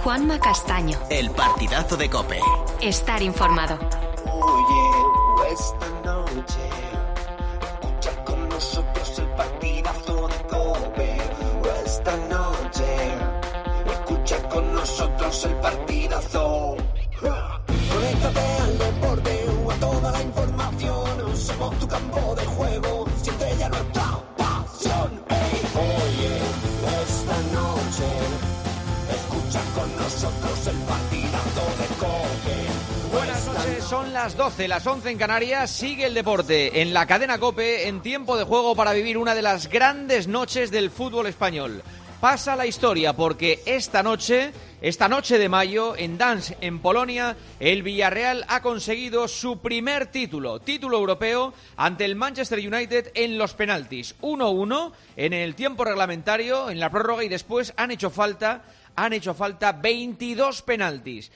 Juanma Castaño. El partidazo de COPE. Estar informado. Oye, esta noche escucha con nosotros el partidazo de COPE. Esta noche escucha con nosotros el partidazo. Conéctate al deporte o a toda la información. Somos tu campo de juego. Siente ya nuestra pasión. Hey, oye, esta noche escucha con nosotros el partidazo de COPE. Buenas noches, son las 12, las 11 en Canarias. Sigue el deporte en la cadena COPE, en tiempo de juego para vivir una de las grandes noches del fútbol español. Pasa la historia porque esta noche de mayo, en Gdańsk, en Polonia, el Villarreal ha conseguido su primer título europeo ante el Manchester United en los penaltis. 1-1 en el tiempo reglamentario, en la prórroga, y después han hecho falta 22 penaltis.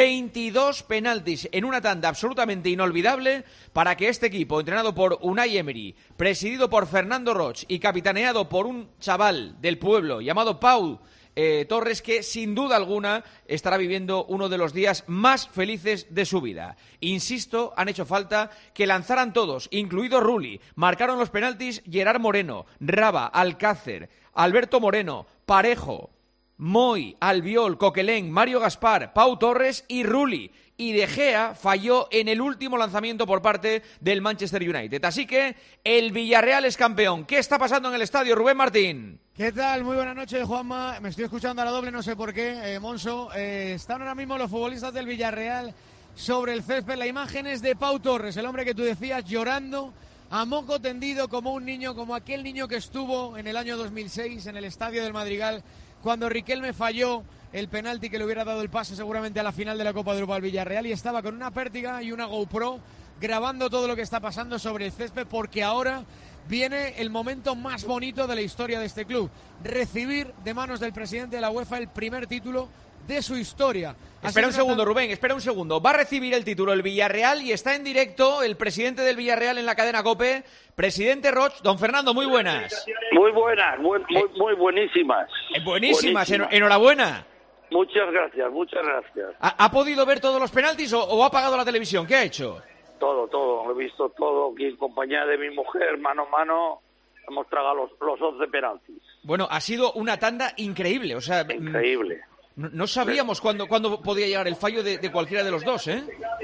22 penaltis en una tanda absolutamente inolvidable para que este equipo, entrenado por Unai Emery, presidido por Fernando Roig y capitaneado por un chaval del pueblo llamado Pau Torres, que sin duda alguna estará viviendo uno de los días más felices de su vida. Insisto, han hecho falta que lanzaran todos, incluido Rulli. Marcaron los penaltis Gerard Moreno, Raba, Alcácer, Alberto Moreno, Parejo, Moy, Albiol, Coquelin, Mario Gaspar, Pau Torres y Rulli. Y De Gea falló en el último lanzamiento por parte del Manchester United. Así que el Villarreal es campeón. ¿Qué está pasando en el estadio, Rubén Martín? ¿Qué tal? Muy buenas noches, Juanma. Me estoy escuchando a la doble, no sé por qué, Monso. Están ahora mismo los futbolistas del Villarreal sobre el césped. La imagen es de Pau Torres, el hombre que tú decías, llorando a moco tendido como un niño, como aquel niño que estuvo en el año 2006 en el estadio del Madrigal, cuando Riquelme falló el penalti que le hubiera dado el pase seguramente a la final de la Copa de Europa al Villarreal, y estaba con una pértiga y una GoPro grabando todo lo que está pasando sobre el césped, porque ahora viene el momento más bonito de la historia de este club: recibir de manos del presidente de la UEFA el primer título de su historia. Espera un segundo, Rubén, espera un segundo. Va a recibir el título el Villarreal y está en directo el presidente del Villarreal en la cadena COPE. Presidente Roig, don Fernando, muy buenas. Muy buenas, muy buenísimas. Buenísimas, enhorabuena. Muchas gracias, muchas gracias. ¿Ha podido ver todos los penaltis o ha apagado la televisión? ¿Qué ha hecho? Todo, lo he visto todo aquí en compañía de mi mujer, mano a mano. Hemos tragado los 11 penaltis. Bueno, ha sido una tanda increíble, o sea... Increíble. No sabíamos cuándo podía llegar el fallo de cualquiera de los dos, ¿eh?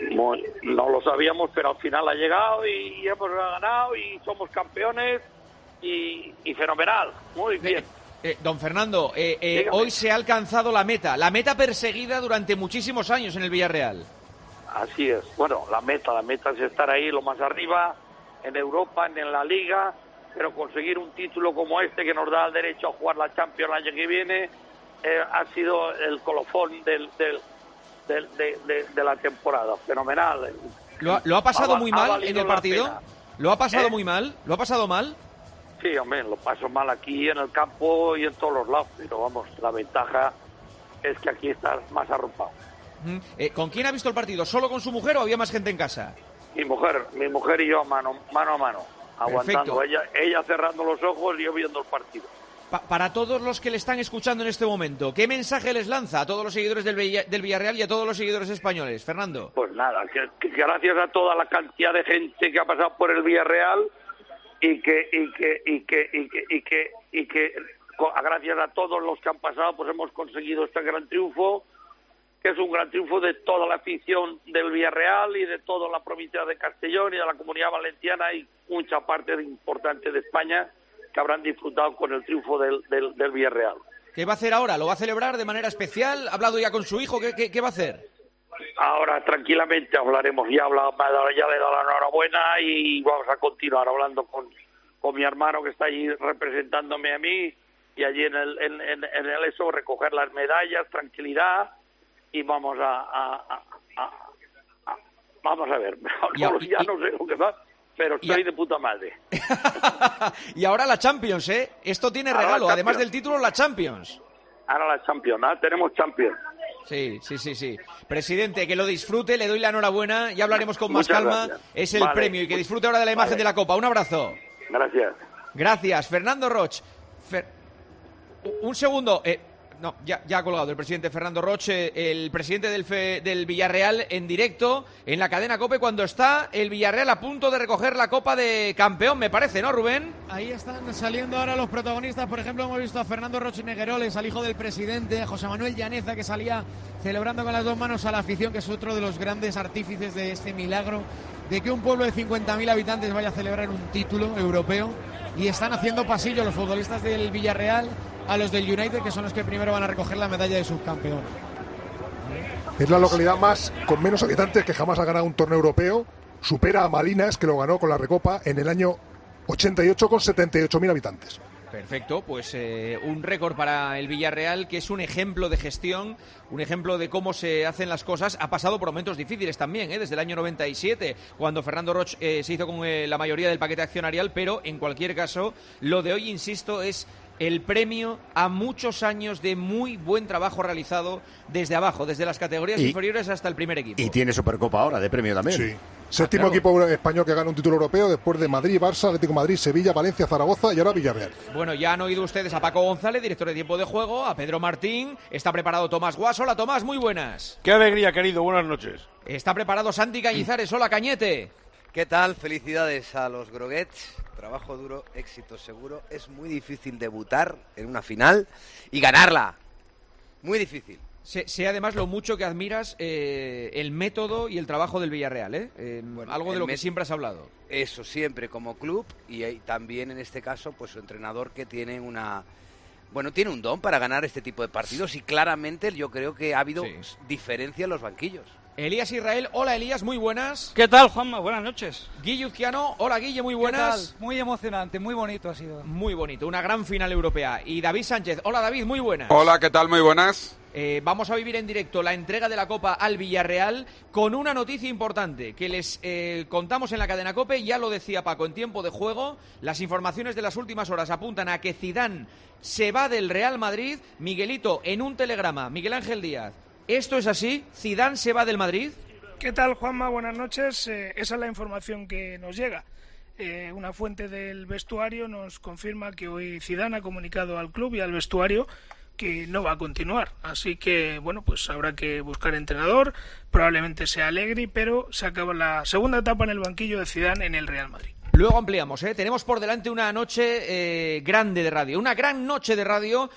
No lo sabíamos, pero al final ha llegado y hemos ganado y somos campeones y fenomenal, muy bien. Don Fernando, hoy se ha alcanzado la meta perseguida durante muchísimos años en el Villarreal. Así es. Bueno, la meta es estar ahí lo más arriba, en Europa, en la Liga, pero conseguir un título como este que nos da el derecho a jugar la Champions el año que viene ha sido el colofón de la temporada. Fenomenal. ¿Lo ha pasado muy mal en el partido? ¿Lo ha pasado muy mal? ¿Lo ha pasado mal? Sí, hombre, lo paso mal aquí en el campo y en todos los lados, pero vamos, la ventaja es que aquí estás más arropado. ¿Con quién ha visto el partido? ¿Solo con su mujer o había más gente en casa? Mi mujer y yo mano a mano, aguantando. Ella cerrando los ojos y yo viendo el partido. Para todos los que le están escuchando en este momento, ¿qué mensaje les lanza a todos los seguidores del Villarreal y a todos los seguidores españoles, Fernando? Pues nada, que gracias a toda la cantidad de gente que ha pasado por el Villarreal y que gracias a todos los que han pasado, pues hemos conseguido este gran triunfo, que es un gran triunfo de toda la afición del Villarreal y de toda la provincia de Castellón y de la Comunidad Valenciana y mucha parte importante de España, que habrán disfrutado con el triunfo del Villarreal. ¿Qué va a hacer ahora? ¿Lo va a celebrar de manera especial? ¿Ha hablado ya con su hijo? ¿Qué va a hacer? Ahora tranquilamente hablaremos. Ya le he dado la enhorabuena y vamos a continuar hablando con mi hermano, que está allí representándome a mí, y allí en el eso recoger las medallas, tranquilidad, y vamos a ver. Ya no sé lo que va, pero estoy de puta madre. Y ahora la Champions, ¿eh? Esto tiene regalo, además del título, la Champions. Ahora la Champions, tenemos Champions. Sí. Presidente, que lo disfrute, le doy la enhorabuena, ya hablaremos con más calma. Gracias. Es el premio, y que disfrute ahora de la imagen de la Copa. Un abrazo. Gracias. Gracias, Fernando Roig. Un segundo, No, ya ha colgado el presidente Fernando Roche, el presidente del Villarreal en directo en la cadena COPE cuando está el Villarreal a punto de recoger la Copa de Campeón, me parece, ¿no, Rubén? Ahí están saliendo ahora los protagonistas. Por ejemplo, hemos visto a Fernando Roche Negueroles, al hijo del presidente, a José Manuel Llaneza, que salía celebrando con las dos manos a la afición, que es otro de los grandes artífices de este milagro de que un pueblo de 50.000 habitantes vaya a celebrar un título europeo. Y están haciendo pasillo los futbolistas del Villarreal a los del United, que son los que primero van a recoger la medalla de subcampeón. Es la localidad con menos habitantes que jamás ha ganado un torneo europeo. Supera a Malinas, que lo ganó con la Recopa en el año 88 con 78.000 habitantes. Perfecto, pues un récord para el Villarreal, que es un ejemplo de gestión, un ejemplo de cómo se hacen las cosas. Ha pasado por momentos difíciles también, desde el año 97, cuando Fernando Roche se hizo con la mayoría del paquete accionarial, pero en cualquier caso, lo de hoy, insisto, es el premio a muchos años de muy buen trabajo realizado desde abajo, desde las categorías inferiores hasta el primer equipo. Y tiene Supercopa ahora, de premio también. Sí. Séptimo equipo español que gana un título europeo después de Madrid, Barça, Atlético de Madrid, Sevilla, Valencia, Zaragoza y ahora Villarreal. Bueno, ya han oído ustedes a Paco González, director de tiempo de juego, a Pedro Martín, está preparado Tomás Guas. Hola Tomás, muy buenas. Qué alegría, querido, buenas noches. Está preparado Santi Cañizares, hola Cañete. ¿Qué tal? Felicidades a los Groguets. Trabajo duro, éxito seguro. Es muy difícil debutar en una final y ganarla. Muy difícil. Sé además lo mucho que admiras el método y el trabajo del Villarreal, bueno, algo de lo que siempre has hablado. Eso, siempre como club y también en este caso pues su entrenador, que tiene tiene un don para ganar este tipo de partidos y claramente yo creo que ha habido diferencia en los banquillos. Elías Israel, hola Elías, muy buenas. ¿Qué tal, Juanma? Buenas noches. Guille Uzquiano, hola Guille, muy buenas. ¿Qué tal? Muy emocionante, muy bonito ha sido. Muy bonito, una gran final europea. Y David Sánchez, hola David, muy buenas. Hola, ¿qué tal? Muy buenas. Vamos a vivir en directo la entrega de la Copa al Villarreal con una noticia importante que les contamos en la cadena COPE. Ya lo decía Paco en tiempo de juego, las informaciones de las últimas horas apuntan a que Zidane se va del Real Madrid. Miguelito, en un telegrama, Miguel Ángel Díaz, ¿esto es así? ¿Zidane se va del Madrid? ¿Qué tal, Juanma? Buenas noches. Esa es la información que nos llega. Una fuente del vestuario nos confirma que hoy Zidane ha comunicado al club y al vestuario que no va a continuar. Así que, bueno, pues habrá que buscar entrenador. Probablemente sea Allegri, pero se acaba la segunda etapa en el banquillo de Zidane en el Real Madrid. Luego ampliamos, tenemos por delante una noche grande de radio, una gran noche de radio.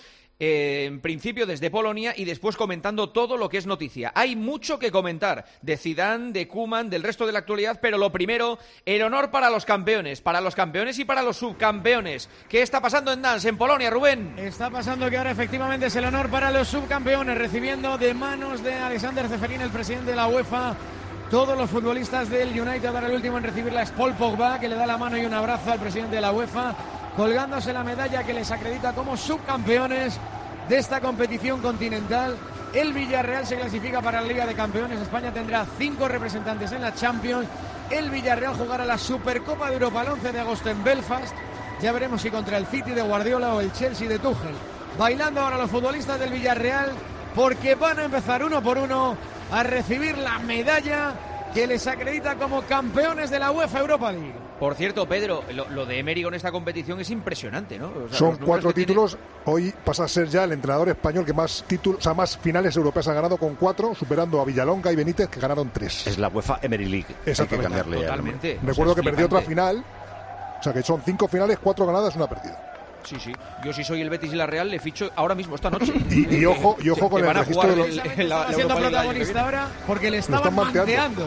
En principio desde Polonia y después comentando todo lo que es noticia. Hay mucho que comentar de Zidane, de Koeman, del resto de la actualidad, pero lo primero, el honor para los campeones y para los subcampeones. ¿Qué está pasando en Gdańsk, en Polonia, Rubén? Está pasando que ahora efectivamente es el honor para los subcampeones, recibiendo de manos de Alexander Ceferín, el presidente de la UEFA. Todos los futbolistas del United, ahora el último en recibirla es Paul Pogba, que le da la mano y un abrazo al presidente de la UEFA, colgándose la medalla que les acredita como subcampeones de esta competición continental. El Villarreal se clasifica para la Liga de Campeones. España tendrá 5 representantes en la Champions. El Villarreal jugará la Supercopa de Europa el 11 de agosto en Belfast. Ya veremos si contra el City de Guardiola o el Chelsea de Tuchel. Bailando ahora los futbolistas del Villarreal, porque van a empezar uno por uno a recibir la medalla que les acredita como campeones de la UEFA Europa League. Por cierto, Pedro, lo de Emery con esta competición es impresionante, ¿no? O sea, son 4 títulos. Hoy pasa a ser ya el entrenador español que más títulos, más finales europeas ha ganado, con 4, superando a Villalonga y Benítez, que ganaron 3. Es la UEFA Emery League. Hay que cambiarle. Totalmente. Recuerdo que perdió otra final. O sea que son 5 finales, 4 ganadas, 1 perdida. Sí. Yo si soy el Betis y la Real le ficho ahora mismo, esta noche. Y ojo con el registro de los... Está siendo protagonista ahora porque le estaban manteando.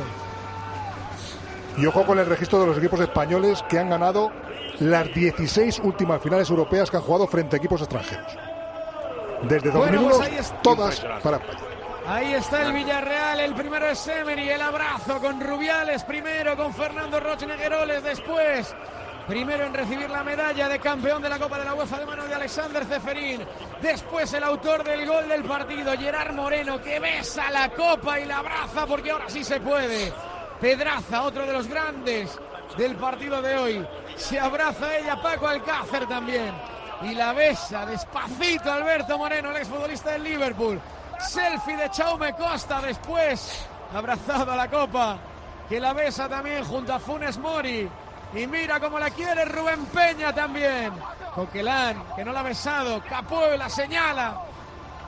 Y ojo con el registro de los equipos españoles, que han ganado las 16 últimas finales europeas que han jugado frente a equipos extranjeros. Desde 2001, todas para España. Ahí está el Villarreal, el primero es Emery, el abrazo con Rubiales primero, con Fernando Roche Negueroles después. Primero en recibir la medalla de campeón de la Copa de la UEFA de mano de Alexander Ceferín. Después el autor del gol del partido, Gerard Moreno, que besa la copa y la abraza porque ahora sí se puede. Pedraza, otro de los grandes del partido de hoy. Se abraza a ella, Paco Alcácer también. Y la besa despacito Alberto Moreno, el exfutbolista del Liverpool. Selfie de Jaume Costa después. Abrazado a la copa, que la besa también junto a Funes Mori. Y mira cómo la quiere Rubén Peña también. Coquelán, que no la ha besado. Capó la señala.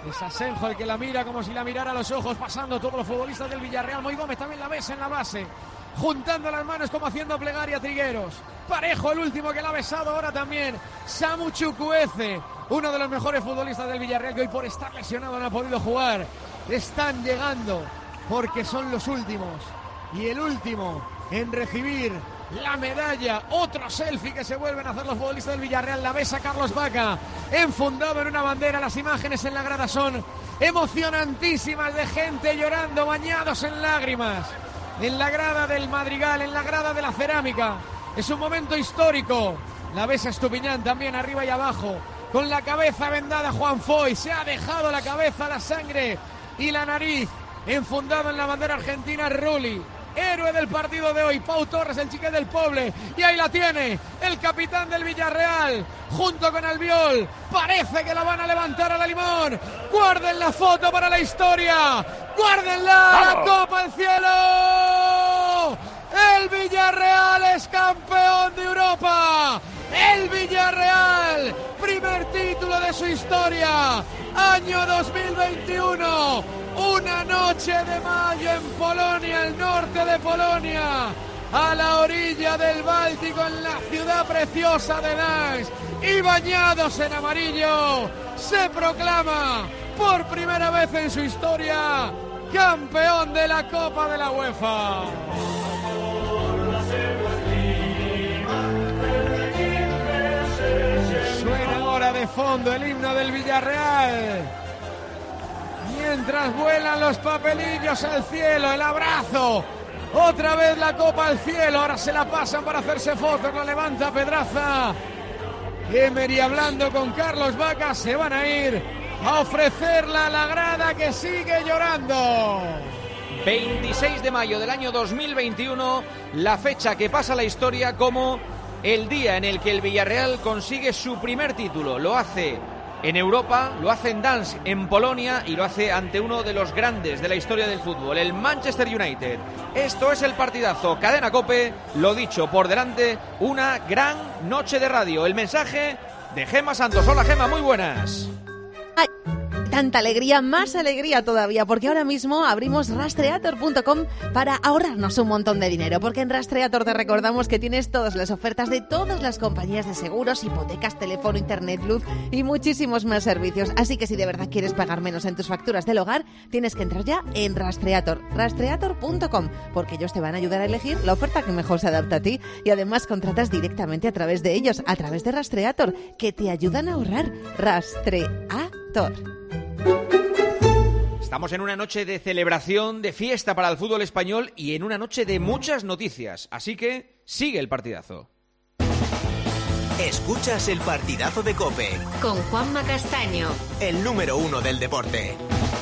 Es Asenjo el que la mira como si la mirara a los ojos, pasando todos los futbolistas del Villarreal. Moi Gómez también la besa en la base, juntando las manos como haciendo plegaria Trigueros. Parejo el último que la ha besado ahora también. Samu Chukwueze, uno de los mejores futbolistas del Villarreal, que hoy por estar lesionado no ha podido jugar. Están llegando porque son los últimos. Y el último en recibir la medalla, otro selfie que se vuelven a hacer los futbolistas del Villarreal. La besa Carlos Vaca, enfundado en una bandera. Las imágenes en la grada son emocionantísimas, de gente llorando, bañados en lágrimas, en la grada del Madrigal, en la grada de la Cerámica. Es un momento histórico. La besa Estupiñán también, arriba y abajo, con la cabeza vendada Juan Foy. Se ha dejado la cabeza, la sangre y la nariz, enfundado en la bandera argentina Rulli. Héroe del partido de hoy, Pau Torres, el chiquet del Poble. Y ahí la tiene, el capitán del Villarreal, junto con Albiol. Parece que la van a levantar a la Limón. Guarden la foto para la historia. Guárdenla, la Copa al cielo. El Villarreal es campeón de Europa. El Villarreal, primer título de su historia. Año 2021. Una noche de mayo en Polonia, el norte de Polonia, a la orilla del Báltico, en la ciudad preciosa de Gdańsk, y bañados en amarillo, se proclama por primera vez en su historia campeón de la Copa de la UEFA. Suena ahora de fondo el himno del Villarreal. Mientras vuelan los papelillos al cielo, el abrazo, otra vez la copa al cielo, ahora se la pasan para hacerse fotos, la levanta Pedraza. Emery hablando con Carlos Vaca, se van a ir a ofrecerla a la grada que sigue llorando. 26 de mayo del año 2021, la fecha que pasa a la historia como el día en el que el Villarreal consigue su primer título. Lo hace en Europa, lo hace en Gdańsk, en Polonia, y lo hace ante uno de los grandes de la historia del fútbol, el Manchester United. Esto es el partidazo. Cadena COPE, lo dicho, por delante, una gran noche de radio. El mensaje de Gemma Santos. Hola, Gemma, muy buenas. Ay, tanta alegría, más alegría todavía, porque ahora mismo abrimos Rastreator.com para ahorrarnos un montón de dinero, porque en Rastreator te recordamos que tienes todas las ofertas de todas las compañías de seguros, hipotecas, teléfono, internet, luz y muchísimos más servicios. Así que si de verdad quieres pagar menos en tus facturas del hogar, tienes que entrar ya en Rastreator, Rastreator.com, porque ellos te van a ayudar a elegir la oferta que mejor se adapta a ti, y además contratas directamente a través de ellos, a través de Rastreator, que te ayudan a ahorrar. Rastreator. Estamos en una noche de celebración, de fiesta para el fútbol español y en una noche de muchas noticias. Así que sigue el partidazo. Escuchas el partidazo de COPE. Con Juanma Castaño. El número 1 del deporte.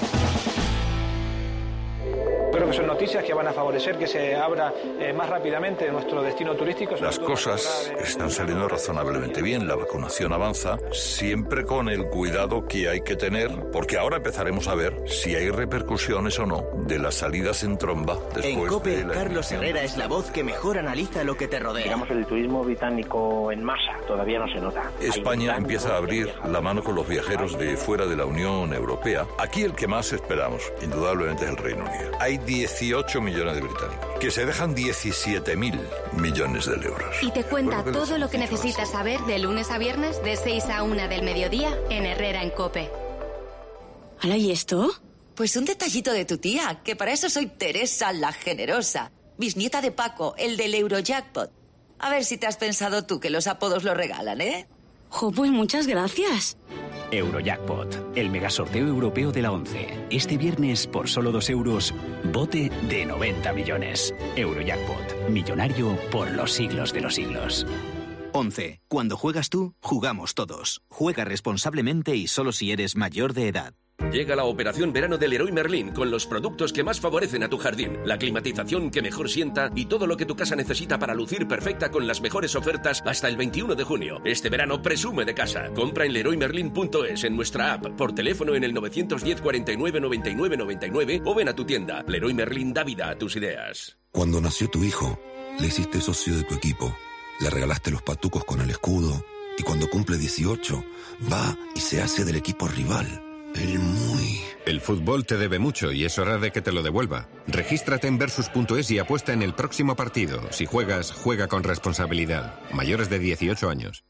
Creo que son noticias que van a favorecer que se abra más rápidamente nuestro destino turístico. Las cosas están saliendo razonablemente bien, la vacunación avanza, siempre con el cuidado que hay que tener, porque ahora empezaremos a ver si hay repercusiones o no de las salidas en tromba. En COPE, Carlos Herrera es la voz que mejor analiza lo que te rodea. Digamos, el turismo británico en masa todavía no se nota. España empieza a abrir la mano con los viajeros de fuera de la Unión Europea. Aquí el que más esperamos, indudablemente, es el Reino Unido. Hay 18 millones de británicos que se dejan 17.000 millones de euros. Y te cuenta todo lo que necesitas saber de lunes a viernes de 6 a 1 del mediodía en Herrera en COPE. ¿Hala, y esto? Pues un detallito de tu tía, que para eso soy Teresa la Generosa, bisnieta de Paco, el del Eurojackpot. A ver si te has pensado tú que los apodos lo regalan, ¿eh? Jo, pues muchas gracias. Eurojackpot, el megasorteo europeo de la 11. Este viernes, por solo 2 euros, bote de 90 millones. Eurojackpot, millonario por los siglos de los siglos. 11. Cuando juegas tú, jugamos todos. Juega responsablemente y solo si eres mayor de edad. Llega la operación verano del Leroy Merlin con los productos que más favorecen a tu jardín, la climatización que mejor sienta y todo lo que tu casa necesita para lucir perfecta con las mejores ofertas hasta el 21 de junio. Este verano presume de casa. Compra en leroymerlin.es, en nuestra app, por teléfono en el 910 49 99 99 o ven a tu tienda. Leroy Merlin da vida a tus ideas. Cuando nació tu hijo, le hiciste socio de tu equipo, le regalaste los patucos con el escudo y cuando cumple 18, va y se hace del equipo rival. El fútbol te debe mucho y es hora de que te lo devuelva. Regístrate en Versus.es y apuesta en el próximo partido. Si juegas, juega con responsabilidad. Mayores de 18 años.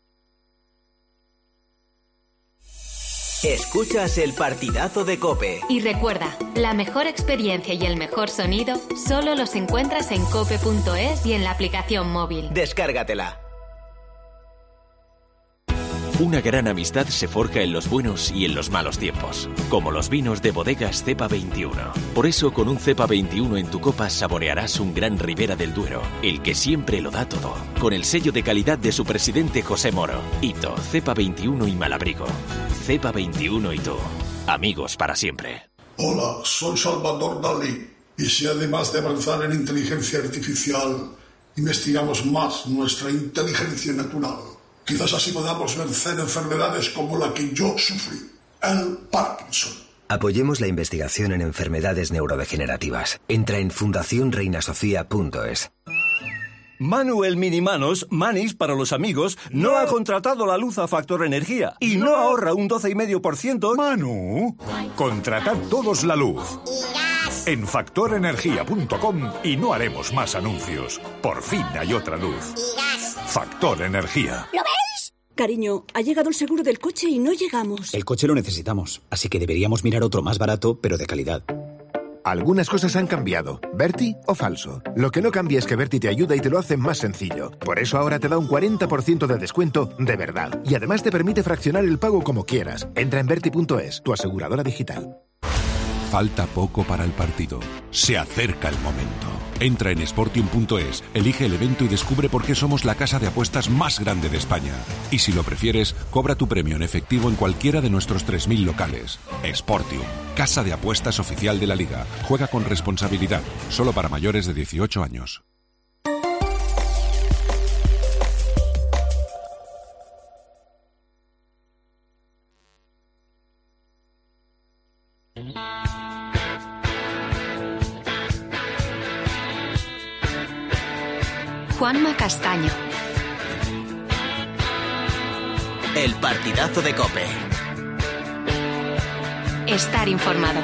Escuchas el partidazo de COPE. Y recuerda, la mejor experiencia y el mejor sonido solo los encuentras en cope.es y en la aplicación móvil. Descárgatela. Una gran amistad se forja en los buenos y en los malos tiempos, como los vinos de bodegas Cepa 21. Por eso, con un Cepa 21 en tu copa saborearás un gran Ribera del Duero, el que siempre lo da todo, con el sello de calidad de su presidente José Moro. Hito, Cepa 21 y Malabrigo. Cepa 21 y tú, amigos para siempre. Hola, soy Salvador Dalí, y si además de avanzar en inteligencia artificial, investigamos más nuestra inteligencia natural, quizás así podamos vencer enfermedades como la que yo sufrí, el Parkinson. Apoyemos la investigación en enfermedades neurodegenerativas. Entra en fundacionreinasofía.es. Manuel Minimanos, Manis para los amigos, no ha contratado la luz a Factor Energía y no ahorra un 12,5%. Manu, contratad todos la luz en factorenergia.com y no haremos más anuncios. Por fin hay otra luz. Factor Energía. ¿Lo veis? Cariño, ha llegado el seguro del coche y no llegamos. El coche lo necesitamos, así que deberíamos mirar otro más barato, pero de calidad. Algunas cosas han cambiado. ¿Berti o falso? Lo que no cambia es que Berti te ayuda y te lo hace más sencillo. Por eso ahora te da un 40% de descuento de verdad. Y además te permite fraccionar el pago como quieras. Entra en Berti.es, tu aseguradora digital. Falta poco para el partido. Se acerca el momento. Entra en Sportium.es, elige el evento y descubre por qué somos la casa de apuestas más grande de España. Y si lo prefieres, cobra tu premio en efectivo en cualquiera de nuestros 3.000 locales. Sportium, casa de apuestas oficial de la Liga. Juega con responsabilidad, solo para mayores de 18 años. Juanma Castaño. El partidazo de COPE. Estar informado.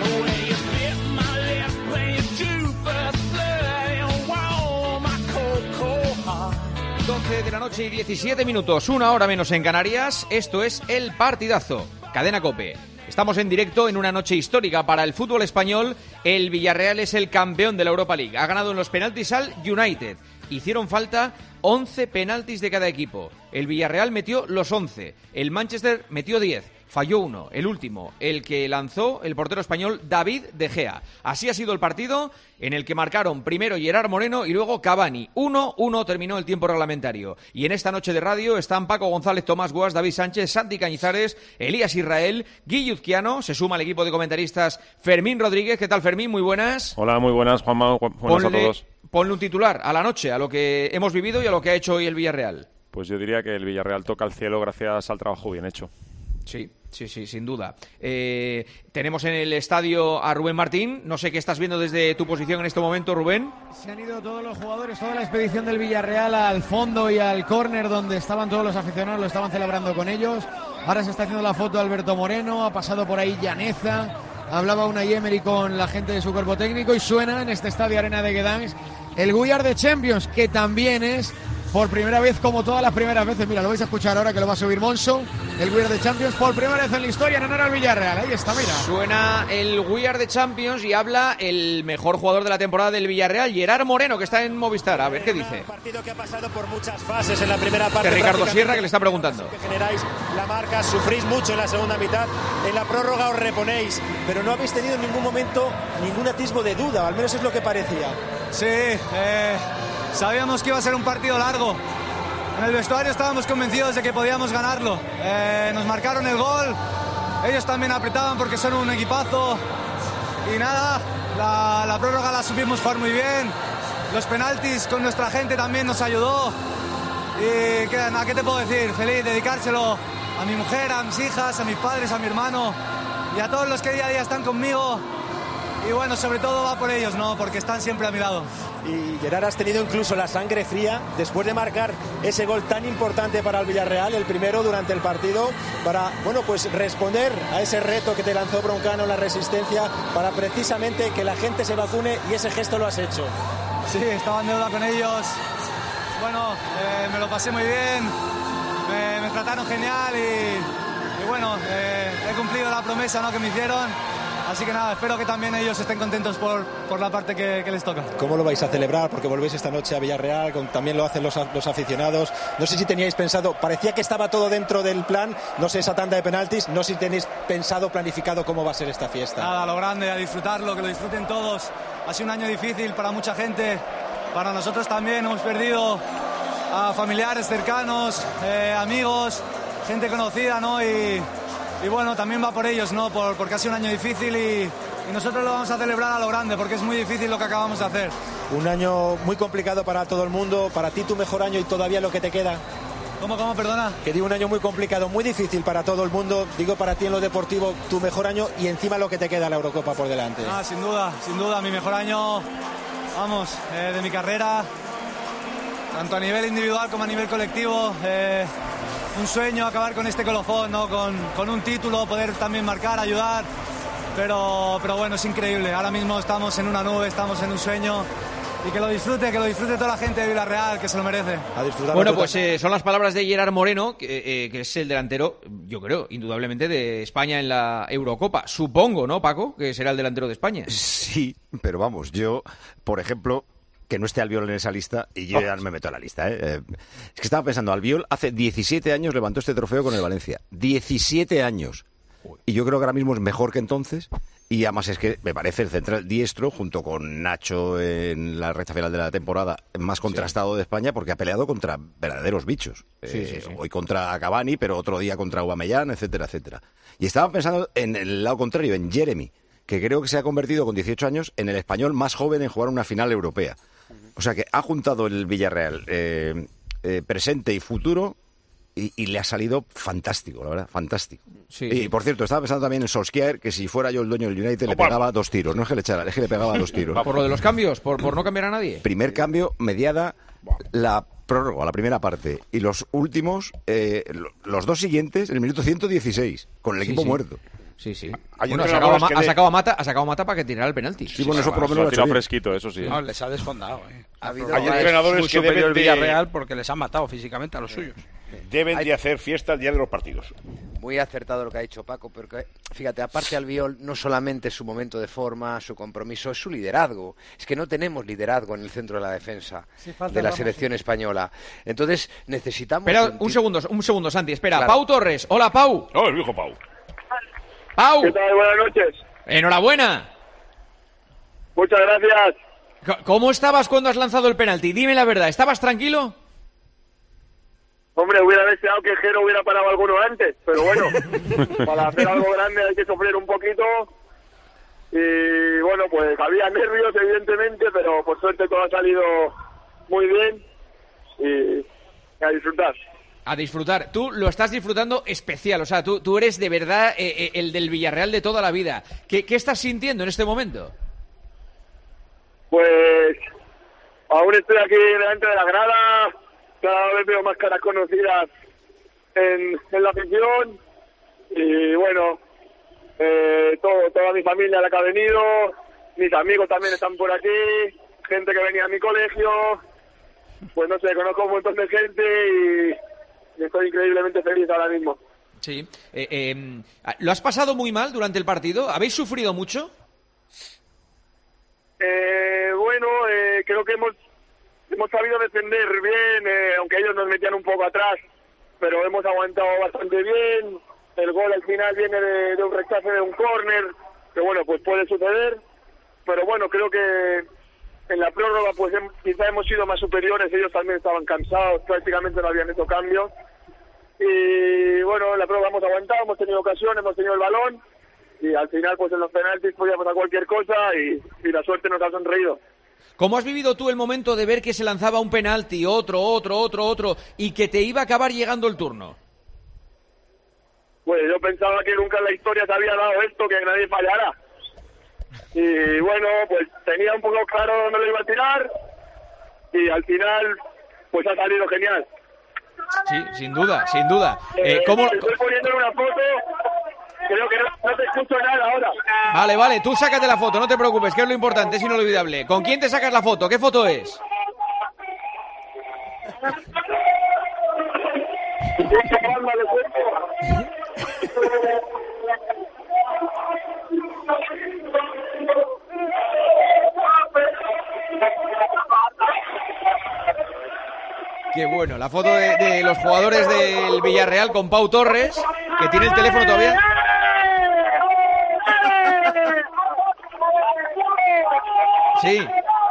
12 de la noche y 17 minutos, una hora menos en Canarias. Esto es El Partidazo, Cadena COPE. Estamos en directo en una noche histórica para el fútbol español. El Villarreal es el campeón de la Europa League. Ha ganado en los penaltis al United. Hicieron falta 11 penaltis de cada equipo. El Villarreal metió los 11. El Manchester metió 10. Falló uno, el último, el que lanzó el portero español David De Gea. Así ha sido el partido en el que marcaron primero Gerard Moreno y luego Cavani. 1-1 terminó el tiempo reglamentario. Y en esta noche de radio están Paco González, Tomás Guas, David Sánchez, Santi Cañizares, Elías Israel, Guille Uzquiano. Se suma al equipo de comentaristas Fermín Rodríguez. ¿Qué tal, Fermín? Muy buenas. Hola, muy buenas, Juanma. Buenas a todos. Ponle un titular a la noche, a lo que hemos vivido y a lo que ha hecho hoy el Villarreal. Pues yo diría que el Villarreal toca el cielo gracias al trabajo bien hecho. Sí, sin duda. Tenemos en el estadio a Rubén Martín. No sé qué estás viendo desde tu posición en este momento, Rubén. Se han ido todos los jugadores, toda la expedición del Villarreal al fondo y al córner donde estaban todos los aficionados, lo estaban celebrando con ellos. Ahora se está haciendo la foto de Alberto Moreno, ha pasado por ahí Llaneza, hablaba Unai Emery con la gente de su cuerpo técnico y suena en este estadio Arena de Gdansk el We Are the Champions, que también es por primera vez, como todas las primeras veces. Mira, lo vais a escuchar ahora que lo va a subir Monso. El We Are the Champions por primera vez en la historia en honor al Villarreal. Ahí está, mira. Suena el We Are the Champions y habla el mejor jugador de la temporada del Villarreal, Gerard Moreno, que está en Movistar. A ver qué dice. Un partido que ha pasado por muchas fases en la primera parte. De Ricardo Sierra, que le está preguntando. Que generáis la marca, sufrís mucho en la segunda mitad. En la prórroga os reponéis, pero no habéis tenido en ningún momento ningún atisbo de duda, o al menos es lo que parecía. Sí, sabíamos que iba a ser un partido largo. En el vestuario estábamos convencidos de que podíamos ganarlo. Nos marcaron el gol, ellos también apretaban porque son un equipazo. Y nada, la prórroga la supimos jugar muy bien. Los penaltis con nuestra gente también nos ayudó. Y ¿qué te puedo decir? Feliz, dedicárselo a mi mujer, a mis hijas, a mis padres, a mi hermano y a todos los que día a día están conmigo. y bueno, sobre todo va por ellos, ¿no? Porque están siempre a mi lado. Y Gerard, has tenido incluso la sangre fría después de marcar ese gol tan importante para el Villarreal, el primero durante el partido, para, bueno, pues responder a ese reto que te lanzó Broncano en la Resistencia, para precisamente que la gente se vacune, y ese gesto lo has hecho. Sí, estaba en deuda con ellos. Bueno, me lo pasé muy bien, me trataron genial y bueno, he cumplido la promesa, ¿no?, que me hicieron. Así que nada, espero que también ellos estén contentos por la parte que les toca. ¿Cómo lo vais a celebrar? Porque volvéis esta noche a Villarreal, también lo hacen los aficionados. No sé si teníais pensado, parecía que estaba todo dentro del plan, no sé, esa tanda de penaltis, no sé si tenéis pensado, planificado cómo va a ser esta fiesta. Nada, a lo grande, a disfrutarlo, que lo disfruten todos. Ha sido un año difícil para mucha gente, para nosotros también, hemos perdido a familiares cercanos, amigos, gente conocida, ¿no? Y bueno, también va por ellos, ¿no? Porque ha sido un año difícil y nosotros lo vamos a celebrar a lo grande, porque es muy difícil lo que acabamos de hacer. Un año muy complicado para todo el mundo, para ti tu mejor año y todavía lo que te queda. ¿Cómo, perdona? Que digo, un año muy complicado, muy difícil para todo el mundo, digo, para ti en lo deportivo, tu mejor año y encima lo que te queda, la Eurocopa por delante. Ah, sin duda, mi mejor año, vamos, de mi carrera, tanto a nivel individual como a nivel colectivo. Un sueño acabar con este colofón, ¿no? Con un título, poder también marcar, ayudar, pero bueno, es increíble. Ahora mismo estamos en una nube, estamos en un sueño, y que lo disfrute toda la gente de Villarreal, que se lo merece. Bueno, pues son las palabras de Gerard Moreno, que es el delantero, yo creo, indudablemente de España en la Eurocopa. Supongo, ¿no, Paco? Que será el delantero de España. Sí, pero vamos, yo, por ejemplo, que no esté Albiol en esa lista, y yo ya no me meto en la lista, Es que estaba pensando, Albiol hace 17 años levantó este trofeo con el Valencia. 17 años. Y yo creo que ahora mismo es mejor que entonces, y además es que me parece el central diestro, junto con Nacho en la recta final de la temporada, más contrastado de España, porque ha peleado contra verdaderos bichos. Sí. Hoy contra Cavani, pero otro día contra Aubameyang, etcétera, etcétera. Y estaba pensando en el lado contrario, en Jeremy, que creo que se ha convertido con 18 años en el español más joven en jugar una final europea. O sea que ha juntado el Villarreal presente y futuro y le ha salido fantástico, la verdad, fantástico. Sí. Y por cierto, estaba pensando también en Solskjaer, que si fuera yo el dueño del United le pegaba 2 tiros. No es que le echara, es que le pegaba 2 tiros. ¿Por lo de los cambios? ¿Por no cambiar a nadie? Primer cambio, mediada, la prórroga, la primera parte. Y los últimos, los 2 siguientes, en el minuto 116, con el equipo muerto. Sí. Bueno, ha sacado a Mata para que tirara el penalti. Sí, bueno, eso por lo menos lo ha tirado fresquito, eso sí. No, les ha desfondado. Hay entrenadores que deben el Villarreal porque les han matado físicamente a los suyos. Deben de hacer fiesta el día de los partidos. Muy acertado lo que ha dicho Paco, porque fíjate, aparte Albiol no solamente es su momento de forma, su compromiso, es su liderazgo. Es que no tenemos liderazgo en el centro de la defensa de la selección española. Entonces necesitamos... Espera, un segundo, Santi, espera. Claro. Pau Torres, hola Pau. No, el viejo Pau. Pau. ¿Qué tal? Buenas noches. Enhorabuena. Muchas gracias. ¿Cómo estabas cuando has lanzado el penalti? Dime la verdad, ¿estabas tranquilo? Hombre, hubiera deseado que Jero hubiera parado alguno antes, pero bueno, para hacer algo grande hay que sufrir un poquito. Y bueno, pues había nervios, evidentemente, pero por suerte todo ha salido muy bien y a disfrutar. A disfrutar. Tú lo estás disfrutando especial, o sea, tú eres de verdad el del Villarreal de toda la vida. ¿Qué estás sintiendo en este momento? Pues aún estoy aquí delante de la grada, cada vez veo más caras conocidas en la afición y bueno, toda mi familia la que ha venido, mis amigos también están por aquí, gente que venía a mi colegio, pues no sé, conozco un montón de gente y estoy increíblemente feliz ahora mismo. Sí. ¿Lo has pasado muy mal durante el partido? ¿Habéis sufrido mucho? Bueno, creo que hemos sabido defender bien, aunque ellos nos metían un poco atrás, pero hemos aguantado bastante bien. El gol al final viene de un rechace de un córner, que bueno, pues puede suceder, pero bueno, creo que en la prórroga pues quizá hemos sido más superiores, ellos también estaban cansados, prácticamente no habían hecho cambios, y bueno, en la prórroga hemos aguantado, hemos tenido ocasión, hemos tenido el balón, y al final pues en los penaltis podíamos a cualquier cosa y la suerte nos ha sonreído. ¿Cómo has vivido tú el momento de ver que se lanzaba un penalti, otro, y que te iba a acabar llegando el turno? Pues yo pensaba que nunca en la historia se había dado esto, que nadie fallara. Y bueno, pues tenía un poco claro dónde lo iba a tirar y al final pues ha salido genial. Sí, sin duda, sin duda. ¿Cómo? Estoy poniendo una foto, creo que no te escucho nada ahora. Vale, tú sácate la foto, no te preocupes, que es lo importante, es inolvidable. ¿Con quién te sacas la foto? ¿Qué foto es? Qué bueno, la foto de los jugadores del Villarreal con Pau Torres, que tiene el teléfono todavía. Sí.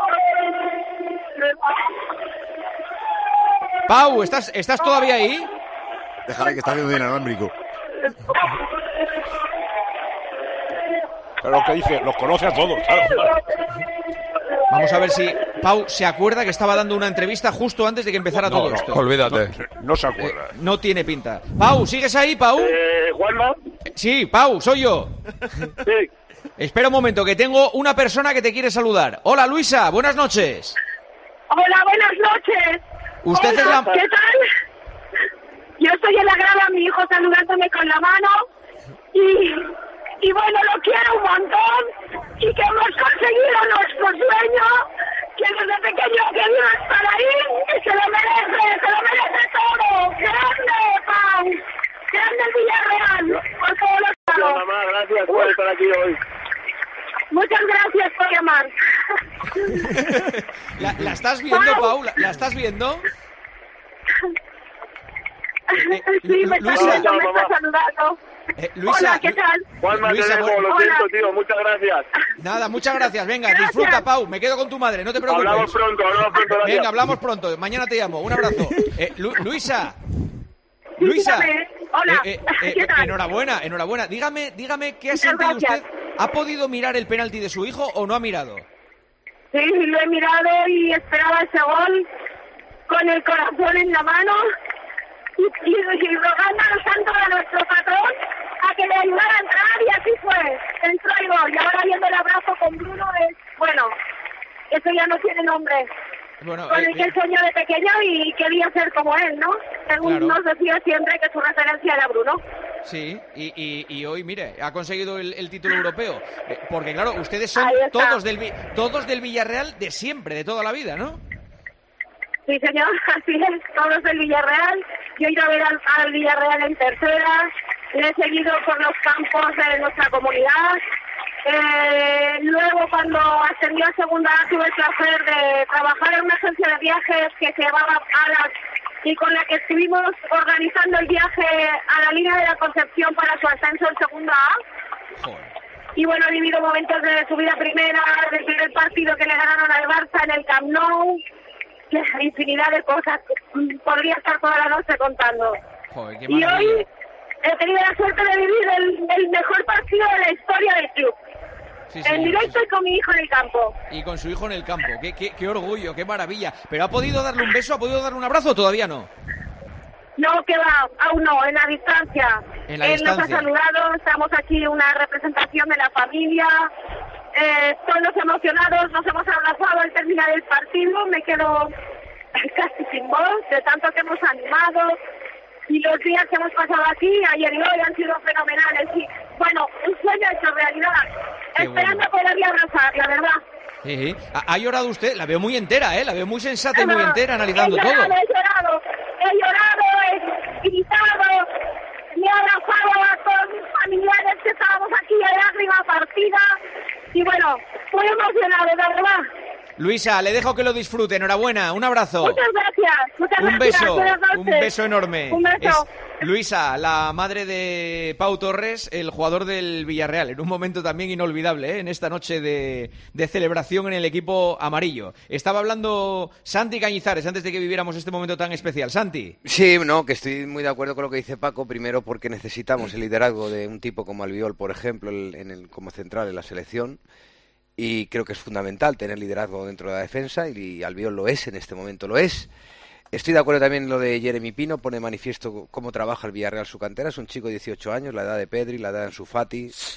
Pau, ¿estás todavía ahí? Déjale que está haciendo bien inalámbrico. Pero lo que dice, los conoce a todos, claro. Vamos a ver si Pau se acuerda que estaba dando una entrevista justo antes de que empezara todo esto. Olvídate. No se acuerda. No tiene pinta. Pau, ¿sigues ahí, Pau? ¿Juanma? Sí, Pau, soy yo. Sí. Espera un momento, que tengo una persona que te quiere saludar. Hola, Luisa, buenas noches. Hola, buenas noches. Usted Hola, es la... ¿qué tal? Yo estoy en la grada, mi hijo saludándome con la mano y bueno, lo quiero un montón y que hemos conseguido nuestro sueño, que desde pequeño he querido estar ahí y se lo merece todo. ¡Grande, Pau! ¡Grande el Villarreal! Por todos los lados. Mamá, gracias por estar aquí hoy. Muchas gracias por llamar. ¿La estás viendo, Pau? ¿La estás viendo? Sí, me está saludando. Luisa, hola, ¿qué tal? Juanma, te dejo, lo siento, tío, muchas gracias. Nada, muchas gracias, venga, disfruta, Pau, me quedo con tu madre, no te preocupes. Hablamos pronto, gracias. Venga, hablamos pronto, mañana te llamo, un abrazo. Luisa. Hola, ¿qué tal? Enhorabuena. Dígame qué ha sentido usted. ¿Ha podido mirar el penalti de su hijo o no ha mirado? Sí, lo he mirado y esperaba ese gol con el corazón en la mano y rogando al santo de nuestro patrón a que le ayudara a entrar y así fue. Entró el gol y ahora viendo el abrazo con Bruno bueno, eso ya no tiene nombre. Bueno, con el que soñó de pequeño y quería ser como él, ¿no? Según claro. nos decía siempre que su referencia era Bruno. Sí, y hoy, mire, ha conseguido el título europeo. Porque, claro, ustedes son todos del Villarreal de siempre, de toda la vida, ¿no? Sí, señor, así es, todos del Villarreal. Yo he ido a ver al Villarreal en tercera, le he seguido por los campos de nuestra comunidad. Luego, cuando ascendió a segunda, tuve el placer de trabajar en una agencia de viajes que se llamaba Alas y con la que estuvimos organizando el viaje a la línea de la Concepción para su ascenso en segunda A. Joder. Y bueno, he vivido momentos de subida a primera, del primer partido que le ganaron al Barça en el Camp Nou, infinidad de cosas. Podría estar toda la noche contando. Joder, qué y hoy he tenido la suerte de vivir el mejor partido de la historia del club. Sí, en directo y con mi hijo en el campo. Y con su hijo en el campo. Qué orgullo, qué maravilla. ¿Pero ha podido darle un beso, ha podido darle un abrazo o todavía no? No, que va, aún no, en la distancia. En la Él distancia. nos ha saludado, estamos aquí una representación de la familia. Todos emocionados, nos hemos abrazado al terminar el partido. Me quedo casi sin voz de tanto que hemos animado. Y los días que hemos pasado aquí, ayer y hoy, han sido fenomenales. Y bueno, un sueño hecho realidad. Esperando poderle abrazar, la verdad. Sí. ¿Ha llorado usted? La veo muy entera, La veo muy sensata y muy entera analizando He llorado, todo. he gritado, me he abrazado a todos mis familiares que estábamos aquí a lágrima partida. Y bueno, muy emocionado, de verdad. Luisa, le dejo que lo disfrute. Enhorabuena, un abrazo. Muchas gracias. Un beso, Buenas noches. un beso enorme. Un beso. Es Luisa, la madre de Pau Torres, el jugador del Villarreal, en un momento también inolvidable, en esta noche de celebración en el equipo amarillo. Estaba hablando Santi Cañizares antes de que viviéramos este momento tan especial. Santi. Sí, no, que estoy muy de acuerdo con lo que dice Paco, primero porque necesitamos el liderazgo de un tipo como Albiol, por ejemplo, como central en la selección. Y creo que es fundamental tener liderazgo dentro de la defensa y Albiol lo es, en este momento lo es. Estoy de acuerdo también en lo de Jeremy Pino, pone de manifiesto cómo trabaja el Villarreal su cantera. Es un chico de 18 años, la edad de Pedri, la edad de Ansu Fati.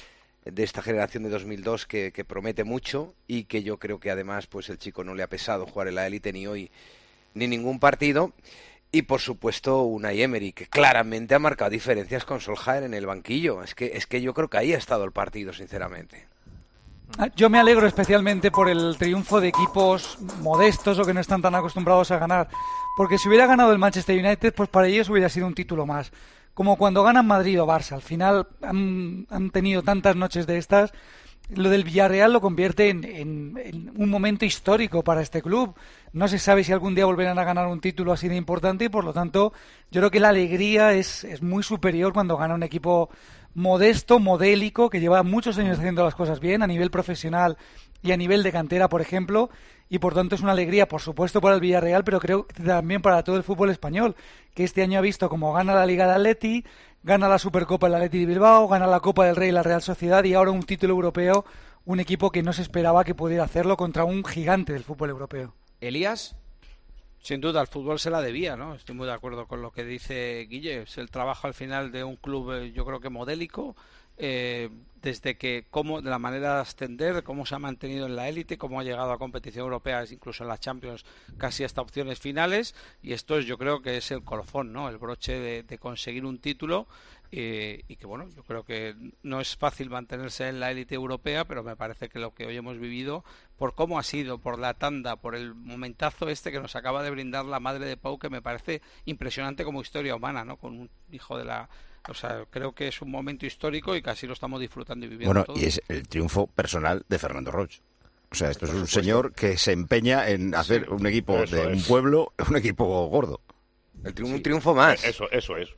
de esta generación de 2002 que promete mucho y que yo creo que además pues el chico no le ha pesado jugar en la élite ni hoy ni ningún partido. Y por supuesto Unai Emery, que claramente ha marcado diferencias con Solskjaer en el banquillo. Es que yo creo que ahí ha estado el partido, sinceramente. Yo me alegro especialmente por el triunfo de equipos modestos o que no están tan acostumbrados a ganar, porque si hubiera ganado el Manchester United, pues para ellos hubiera sido un título más. Como cuando ganan Madrid o Barça, al final han tenido tantas noches de estas. Lo del Villarreal lo convierte en un momento histórico para este club. No se sabe si algún día volverán a ganar un título así de importante y por lo tanto yo creo que la alegría es muy superior cuando gana un equipo modesto, modélico, que lleva muchos años haciendo las cosas bien a nivel profesional y a nivel de cantera, por ejemplo, y por tanto es una alegría, por supuesto, para el Villarreal, pero creo que también para todo el fútbol español, que este año ha visto como gana la Liga de Atleti, gana la Supercopa el Atleti de Bilbao, gana la Copa del Rey la Real Sociedad y ahora un título europeo, un equipo que no se esperaba que pudiera hacerlo contra un gigante del fútbol europeo. ¿Elías? Sin duda, el fútbol se la debía, ¿no? Estoy muy de acuerdo con lo que dice Guille. Es el trabajo al final de un club, yo creo que modélico, desde que de la manera de ascender, cómo se ha mantenido en la élite, cómo ha llegado a competición europea, incluso en la Champions, casi hasta opciones finales. Y esto yo creo que es el colofón, ¿no? El broche de conseguir un título. Y que bueno, yo creo que no es fácil mantenerse en la élite europea, pero me parece que lo que hoy hemos vivido, por cómo ha sido, por la tanda, por el momentazo que nos acaba de brindar la madre de Pau, que me parece impresionante como historia humana, ¿no? Con un hijo de la... O sea, creo que es un momento histórico y casi lo estamos disfrutando y viviendo. Bueno, todos. y es el triunfo personal de Fernando Roig. O sea, esto es un señor que se empeña en hacer un equipo un pueblo, un equipo gordo. Un triunfo más. Eso es.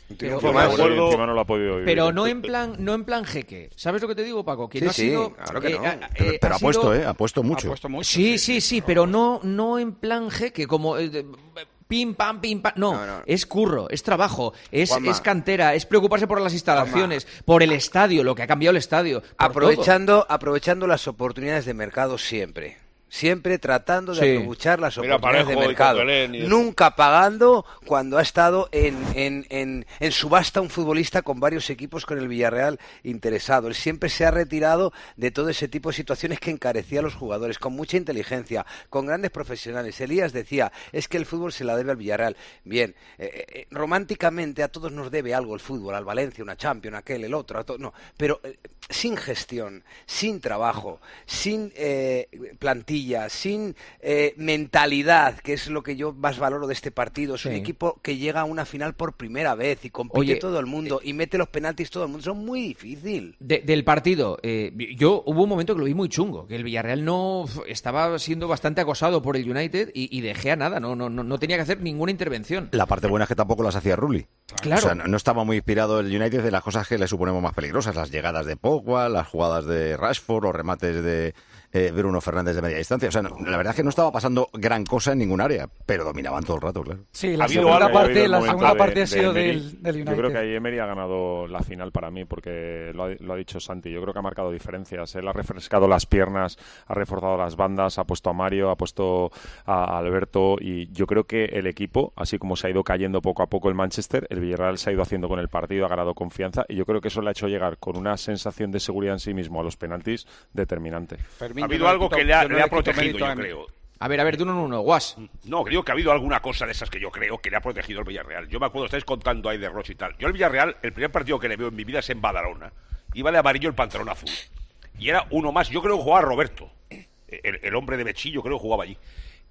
Pero no en plan jeque. ¿Sabes lo que te digo, Paco? Que sí, no ha sido, claro que no. Pero ha puesto mucho. Sí, pero no en plan jeque, como pim pam. No, es curro, es trabajo, es cantera, es preocuparse por las instalaciones, por el estadio, lo que ha cambiado el estadio. Aprovechando las oportunidades de mercado siempre tratando de aprovechar las oportunidades de mercado, nunca pagando cuando ha estado en subasta un futbolista con varios equipos con el Villarreal interesado. Él siempre se ha retirado de todo ese tipo de situaciones que encarecía a los jugadores, con mucha inteligencia, con grandes profesionales. Elías decía, es que el fútbol se la debe al Villarreal. Bien, románticamente a todos nos debe algo el fútbol, al Valencia, una Champions, aquel, el otro, pero sin gestión, sin trabajo, sin plantilla, sin mentalidad, que es lo que yo más valoro de este partido. Es un equipo que llega a una final por primera vez y compite todo el mundo y mete los penaltis todo el mundo. Son muy difícil. Del partido, hubo un momento que lo vi muy chungo, que el Villarreal no estaba siendo bastante acosado por el United y De Gea nada, no tenía que hacer ninguna intervención. La parte buena es que tampoco las hacía Rulli. Claro. O sea, no estaba muy inspirado el United de las cosas que le suponemos más peligrosas, las llegadas de Pogba, las jugadas de Rashford, los remates de Bruno Fernández de media distancia. O sea, la verdad es que no estaba pasando gran cosa en ningún área, pero dominaban todo el rato, claro. Sí, la segunda parte ha sido del United. Yo creo que ahí Emery ha ganado la final para mí, porque lo ha dicho Santi. Yo creo que ha marcado diferencias. Él ha refrescado las piernas, ha reforzado las bandas, ha puesto a Mario, ha puesto a Alberto, y yo creo que el equipo, así como se ha ido cayendo poco a poco el Manchester, el Villarreal se ha ido haciendo con el partido, ha ganado confianza, y yo creo que eso le ha hecho llegar con una sensación de seguridad en sí mismo a los penaltis determinante. Ha habido algo que le ha protegido, yo creo. A ver, de uno en uno, Guas. No, creo que ha habido alguna cosa de esas que yo creo que le ha protegido el Villarreal. Yo me acuerdo, estáis contando ahí de Roig y tal. Yo el Villarreal, el primer partido que le veo en mi vida es en Badalona. Iba de amarillo el pantalón azul. Y era uno más, yo creo que jugaba Roberto. El hombre de Mechí, yo creo que jugaba allí.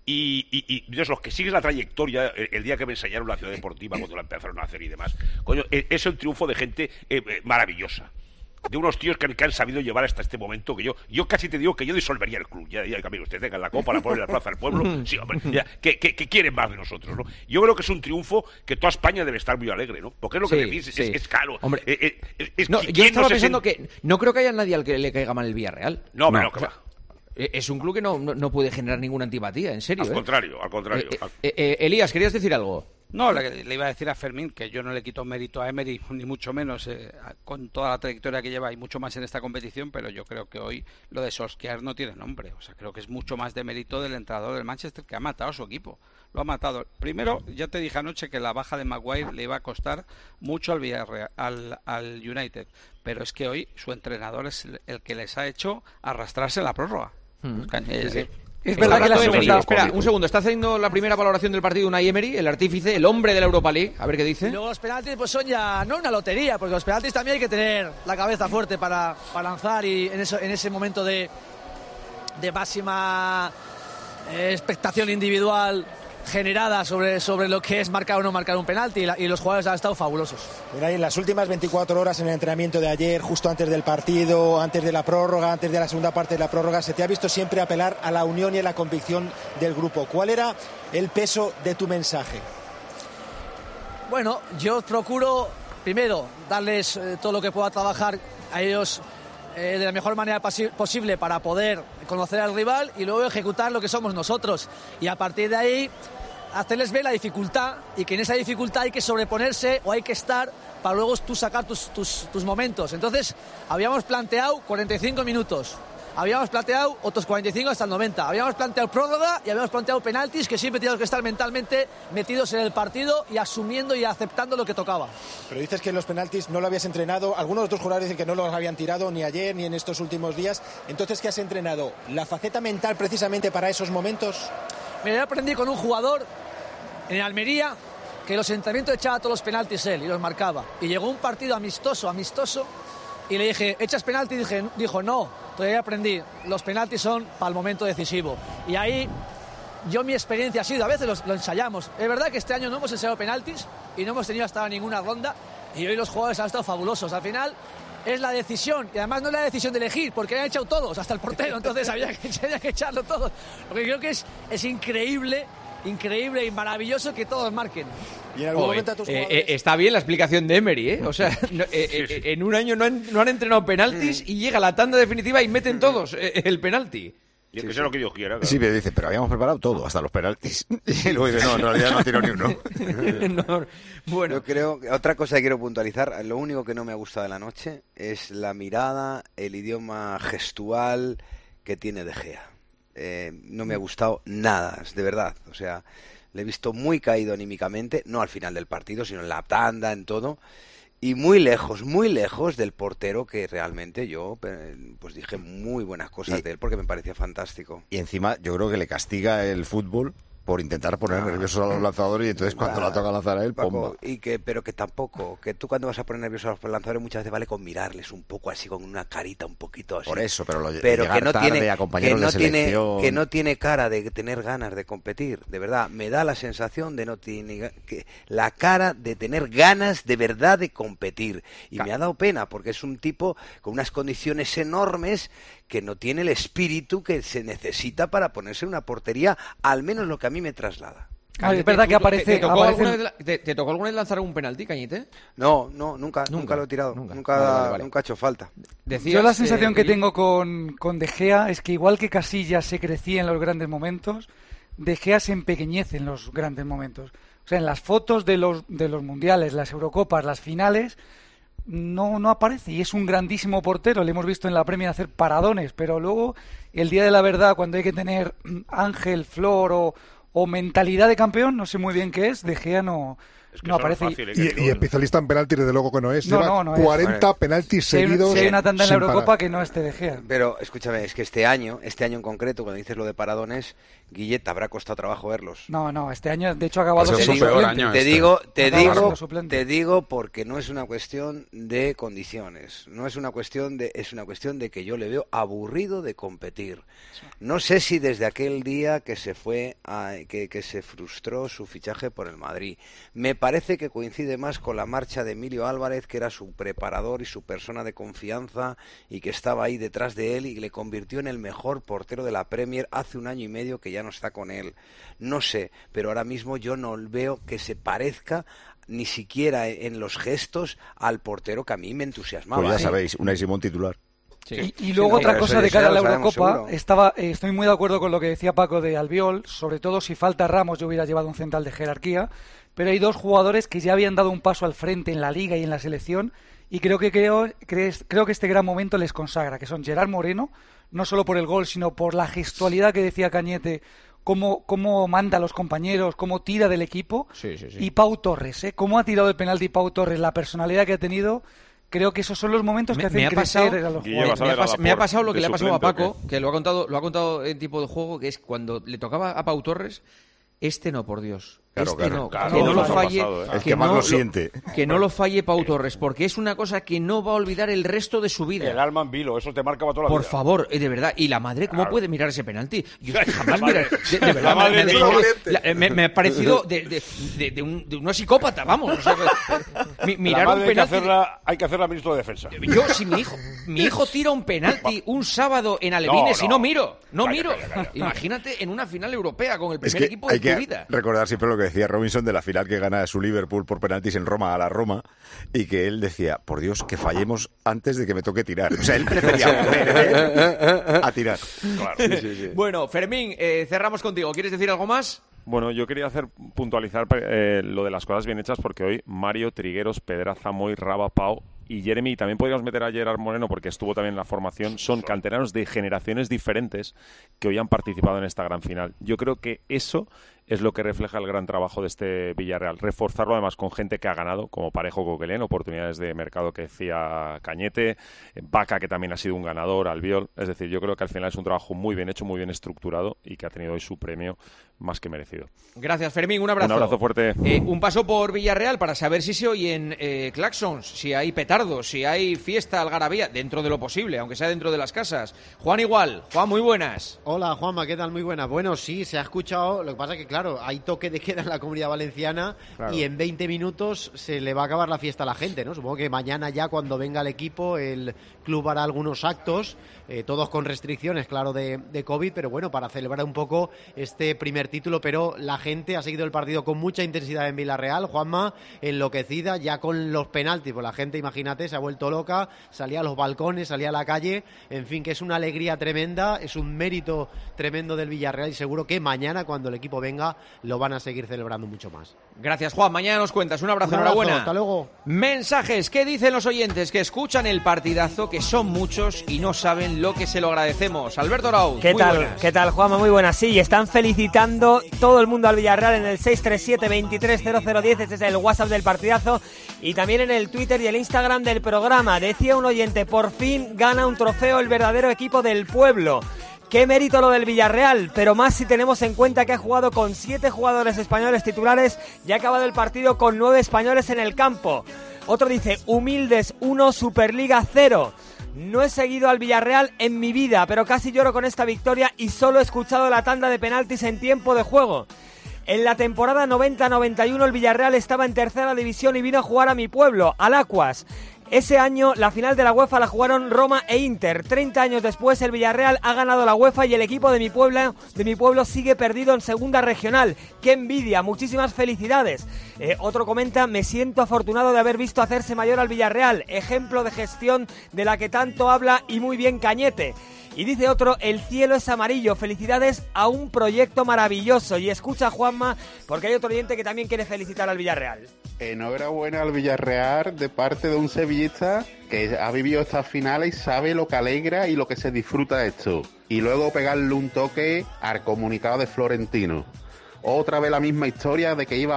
Y Dios, los que siguen la trayectoria, el día que me enseñaron la ciudad deportiva, cuando la empezaron a hacer y demás, coño, es un triunfo de gente maravillosa. De unos tíos que han sabido llevar hasta este momento, que yo casi te digo que yo disolvería el club. Ya amigo, ustedes tengan la copa, la ponen en la plaza del pueblo. Sí, hombre, ya, que quieren más de nosotros, ¿no? Yo creo que es un triunfo que toda España debe estar muy alegre, ¿no? Porque es lo que decís, es caro. Hombre, yo estaba pensando que no creo que haya nadie al que le caiga mal el Villarreal. No, que va. Es un club que no puede generar ninguna antipatía, en serio. Al contrario. Elías, ¿querías decir algo? No, le iba a decir a Fermín que yo no le quito mérito a Emery, ni mucho menos, con toda la trayectoria que lleva y mucho más en esta competición, pero yo creo que hoy lo de Solskjaer no tiene nombre. O sea, creo que es mucho más de mérito del entrenador del Manchester, que ha matado a su equipo. Lo ha matado. Primero, ya te dije anoche que la baja de Maguire le iba a costar mucho al Villarreal, al United, pero es que hoy su entrenador es el que les ha hecho arrastrarse en la prórroga. Es verdad que la segunda... Espera, un segundo. Está haciendo la primera valoración del partido Unai Emery, el artífice, el hombre de la Europa League. A ver qué dice. Y luego los penaltis pues son ya no una lotería, porque los penaltis también hay que tener la cabeza fuerte para lanzar y en ese momento de máxima expectación individual generada sobre lo que es marcar o no marcar un penalti, y los jugadores han estado fabulosos. Mira, en las últimas 24 horas en el entrenamiento de ayer, justo antes del partido, antes de la prórroga, antes de la segunda parte de la prórroga, se te ha visto siempre apelar a la unión y a la convicción del grupo. ¿Cuál era el peso de tu mensaje? Bueno, yo procuro primero darles todo lo que pueda trabajar a ellos de la mejor manera posible para poder conocer al rival y luego ejecutar lo que somos nosotros, y a partir de ahí hacerles ver la dificultad, y que en esa dificultad hay que sobreponerse o hay que estar para luego tú sacar tus momentos. Entonces habíamos planteado 45 minutos, habíamos planteado otros 45 hasta el 90, habíamos planteado prórroga y habíamos planteado penaltis, que siempre teníamos que estar mentalmente metidos en el partido y asumiendo y aceptando lo que tocaba. Pero dices que los penaltis no lo habías entrenado, algunos otros jugadores dicen que no los habían tirado ni ayer ni en estos últimos días. Entonces, ¿qué has entrenado? ¿La faceta mental precisamente para esos momentos? Mira, yo aprendí con un jugador en Almería que los entrenamientos echaba todos los penaltis él y los marcaba, y llegó un partido amistoso y le dije, ¿echas penalti? Dijo, no, todavía aprendí, los penaltis son para el momento decisivo. Y ahí mi experiencia ha sido, a veces lo ensayamos. Es verdad que este año no hemos ensayado penaltis y no hemos tenido hasta ninguna ronda, y hoy los jugadores han estado fabulosos. Al final es la decisión, y además no es la decisión de elegir, porque han echado todos, hasta el portero, entonces había que echarlo todos. Lo que creo que es increíble y maravilloso que todos marquen. Y en algún momento a tus jugadores... está bien la explicación de Emery, ¿eh? O sea, en un año no han entrenado penaltis y llega la tanda definitiva y meten todos el penalti. Y es que sea lo que Dios quiera. Claro. Sí, pero dice, pero habíamos preparado todo, hasta los penaltis. Y luego dice, no, en realidad no tiró ni uno. No, bueno. Yo creo que otra cosa que quiero puntualizar, lo único que no me ha gustado de la noche es la mirada, el idioma gestual que tiene De Gea. No me ha gustado nada, de verdad. O sea, le he visto muy caído anímicamente, no al final del partido, sino en la tanda, en todo. Y muy lejos del portero, que realmente yo pues dije muy buenas cosas de él, porque me parecía fantástico. Y encima yo creo que le castiga el fútbol por intentar poner nerviosos a los lanzadores, y entonces cuando la toca lanzar a él, pomba. Pero que tampoco, que tú cuando vas a poner nerviosos a los lanzadores muchas veces vale con mirarles un poco así, con una carita un poquito así. Por eso, pero que no tiene a compañeros de selección... que no tiene cara de tener ganas de competir, de verdad, me da la sensación de la cara de tener ganas de verdad de competir, y me ha dado pena, porque es un tipo con unas condiciones enormes que no tiene el espíritu que se necesita para ponerse en una portería, al menos lo que a mí me traslada. Es verdad que aparece... ¿Te tocó alguna vez lanzar un penalti, Cañete? No, nunca lo he tirado. Nunca ha hecho falta. Yo la sensación que tengo con De Gea es que igual que Casillas se crecía en los grandes momentos, De Gea se empequeñece en los grandes momentos. O sea, en las fotos de los mundiales, las Eurocopas, las finales... No aparece, y es un grandísimo portero. Le hemos visto en la Premier hacer paradones, pero luego el día de la verdad, cuando hay que tener ángel, flor o mentalidad de campeón, no sé muy bien qué es, De Gea no aparece. Y especialista en penaltis, desde luego que no es. Lleva no 40 es. penaltis seguidos. Si hay una tanda en la Eurocopa que no esté De Gea. Pero escúchame, es que este año en concreto, cuando dices lo de paradones, Guillet, habrá costado trabajo verlos. No, este año de hecho ha acabado siendo suplente. Te digo porque no es una cuestión de condiciones, es una cuestión de que yo le veo aburrido de competir. No sé si desde aquel día que se fue que se frustró su fichaje por el Madrid. Me parece que coincide más con la marcha de Emilio Álvarez, que era su preparador y su persona de confianza, y que estaba ahí detrás de él y le convirtió en el mejor portero de la Premier hace un año y medio que ya no está con él. No sé, pero ahora mismo yo no veo que se parezca ni siquiera en los gestos al portero que a mí me entusiasmaba. Pues ya sabéis, Unai Simón titular. Sí. Y luego otra cosa de cara a la Eurocopa, estoy muy de acuerdo con lo que decía Paco de Albiol, sobre todo si falta Ramos yo hubiera llevado un central de jerarquía, pero hay dos jugadores que ya habían dado un paso al frente en la Liga y en la selección y creo que este gran momento les consagra, que son Gerard Moreno, no solo por el gol, sino por la gestualidad que decía Cañete, cómo manda a los compañeros, cómo tira del equipo, y Pau Torres, cómo ha tirado el penalti Pau Torres, la personalidad que ha tenido. Creo que esos son los momentos que hacen crecer a los jugadores. Me ha pasado lo que le ha pasado a Paco, que lo ha contado en tipo de juego, que es cuando le tocaba a Pau Torres, no, por Dios. Que no lo falle, el que más lo siente. Que no lo falle Pau Torres, porque es una cosa que no va a olvidar el resto de su vida. El alma en vilo, eso te marcaba toda la vida. Por favor, de verdad. Y la madre, ¿cómo puede mirar ese penalti? Yo jamás miraré. De verdad, me ha parecido de una psicópata, vamos. O sea, mirar un penalti. Hay que hacerla ministro de Defensa. Yo, si mi hijo tira un penalti un sábado en Alevines y no miro. Imagínate en una final europea con el primer equipo de tu vida. Recordar siempre lo que decía Robinson de la final que gana su Liverpool por penaltis en Roma a la Roma, y que él decía, por Dios, que fallemos antes de que me toque tirar. O sea, él prefería a tirar. Claro. Sí. Bueno, Fermín, cerramos contigo. ¿Quieres decir algo más? Bueno, yo quería puntualizar lo de las cosas bien hechas, porque hoy Mario, Trigueros, Pedraza, Moy, Raba, Pau y Jeremy, también podríamos meter a Gerard Moreno porque estuvo también en la formación, son canteranos de generaciones diferentes que hoy han participado en esta gran final. Yo creo que eso es lo que refleja el gran trabajo de este Villarreal. Reforzarlo además con gente que ha ganado, como Parejo, Coquelin, oportunidades de mercado que decía Cañete, Vaca, que también ha sido un ganador, Albiol. Es decir, yo creo que al final es un trabajo muy bien hecho, muy bien estructurado y que ha tenido hoy su premio más que merecido. Gracias, Fermín. Un abrazo. Un abrazo fuerte. Un paso por Villarreal para saber si se oyen claxons, si hay petardos, si hay fiesta, algarabía, dentro de lo posible, aunque sea dentro de las casas. Juan igual. Juan, muy buenas. Hola, Juanma, ¿qué tal? Muy buenas. Bueno, sí, se ha escuchado. Lo que pasa es que, claro, hay toque de queda en la Comunidad Valenciana, claro, y en 20 minutos se le va a acabar la fiesta a la gente, ¿no? Supongo que mañana ya, cuando venga el equipo, el club hará algunos actos, todos con restricciones, claro, de COVID, pero bueno, para celebrar un poco este primer título. Pero la gente ha seguido el partido con mucha intensidad en Villarreal, Juanma, enloquecida, ya con los penaltis. Pues la gente, imagínate, se ha vuelto loca, salía a los balcones, salía a la calle, en fin, que es una alegría tremenda, es un mérito tremendo del Villarreal, y seguro que mañana, cuando el equipo venga, lo van a seguir celebrando mucho más. Gracias, Juan. Mañana nos cuentas. Un abrazo, enhorabuena. Hasta luego. Mensajes. ¿Qué dicen los oyentes que escuchan el partidazo, que son muchos y no saben lo que se lo agradecemos? Alberto Arauz. ¿Qué tal, Juanma? Muy buenas. Sí, están felicitando todo el mundo al Villarreal en el 637-230010. Ese es el WhatsApp del partidazo. Y también en el Twitter y el Instagram del programa. Decía un oyente, por fin gana un trofeo el verdadero equipo del pueblo. Qué mérito lo del Villarreal, pero más si tenemos en cuenta que ha jugado con 7 jugadores españoles titulares y ha acabado el partido con 9 españoles en el campo. Otro dice, humildes 1, Superliga 0. No he seguido al Villarreal en mi vida, pero casi lloro con esta victoria y solo he escuchado la tanda de penaltis en tiempo de juego. En la temporada 90-91 el Villarreal estaba en tercera división y vino a jugar a mi pueblo, al Aquas. Ese año la final de la UEFA la jugaron Roma e Inter. 30 años después el Villarreal ha ganado la UEFA y el equipo de mi pueblo sigue perdido en segunda regional. ¡Qué envidia! Muchísimas felicidades. Otro comenta, me siento afortunado de haber visto hacerse mayor al Villarreal. Ejemplo de gestión de la que tanto habla y muy bien Cañete. Y dice otro, el cielo es amarillo, felicidades a un proyecto maravilloso. Y escucha, Juanma, porque hay otro oyente que también quiere felicitar al Villarreal. Enhorabuena al Villarreal de parte de un sevillista que ha vivido estas finales y sabe lo que alegra y lo que se disfruta esto. Y luego pegarle un toque al comunicado de Florentino. Otra vez la misma historia de que iba a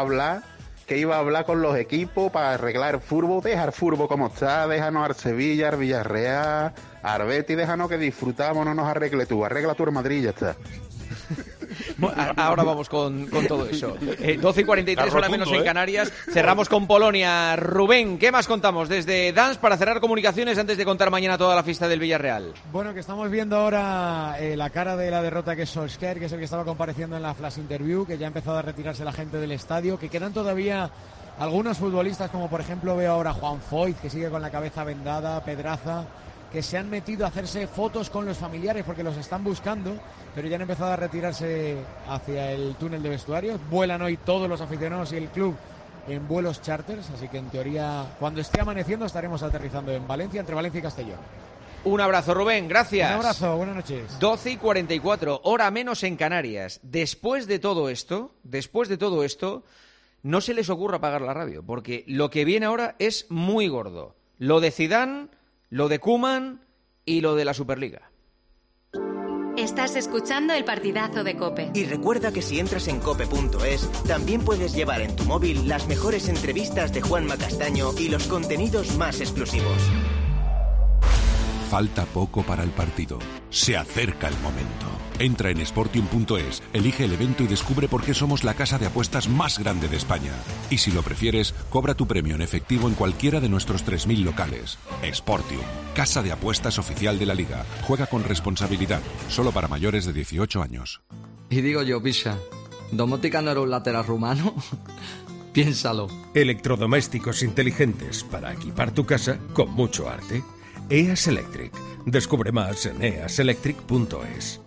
hablar con los equipos para arreglar el fútbol. Deja el fútbol como está, déjanos al Sevilla, al Villarreal, al Betis, déjanos que disfrutamos, no nos arregle tú, arregla tú el Madrid y ya está. Ahora vamos con todo eso. 12:43, hora menos en Canarias. Cerramos con Polonia. Rubén, ¿qué más contamos desde Dansk para cerrar comunicaciones antes de contar mañana toda la fiesta del Villarreal? Bueno, que estamos viendo ahora la cara de la derrota, que es Solskjaer, que es el que estaba compareciendo en la flash interview, que ya ha empezado a retirarse la gente del estadio, que quedan todavía algunos futbolistas, como por ejemplo veo ahora Juan Foyth, que sigue con la cabeza vendada, Pedraza, que se han metido a hacerse fotos con los familiares porque los están buscando, pero ya han empezado a retirarse hacia el túnel de vestuarios. Vuelan hoy todos los aficionados y el club en vuelos charters, así que en teoría cuando esté amaneciendo estaremos aterrizando en Valencia, entre Valencia y Castellón. Un abrazo, Rubén, gracias. Un abrazo, buenas noches. 12:44, hora menos en Canarias. Después de todo esto, no se les ocurra apagar la radio, porque lo que viene ahora es muy gordo. Lo de Zidane, lo de Koeman y lo de la Superliga. Estás escuchando el partidazo de COPE. Y recuerda que si entras en cope.es, también puedes llevar en tu móvil las mejores entrevistas de Juanma Castaño y los contenidos más exclusivos. Falta poco para el partido. Se acerca el momento. Entra en Sportium.es, elige el evento y descubre por qué somos la casa de apuestas más grande de España. Y si lo prefieres, cobra tu premio en efectivo en cualquiera de nuestros 3.000 locales. Sportium, casa de apuestas oficial de la Liga. Juega con responsabilidad, solo para mayores de 18 años. Y digo yo, Pisha, ¿Domótica no era un lateral rumano? Piénsalo. Electrodomésticos inteligentes para equipar tu casa con mucho arte. EAS Electric. Descubre más en easelectric.es.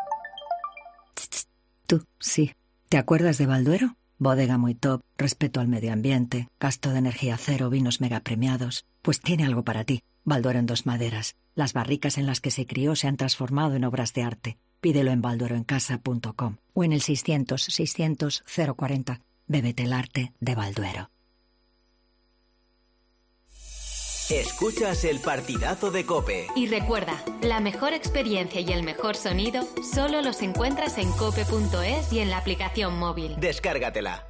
Tú, sí. ¿Te acuerdas de Balduero? Bodega muy top, respeto al medio ambiente, gasto de energía cero, vinos mega premiados. Pues tiene algo para ti. Balduero en 2 maderas. Las barricas en las que se crió se han transformado en obras de arte. Pídelo en baldueroencasa.com o en el 600-600-040. Bébete el arte de Balduero. Escuchas el partidazo de COPE. Y recuerda, la mejor experiencia y el mejor sonido solo los encuentras en cope.es y en la aplicación móvil. Descárgatela.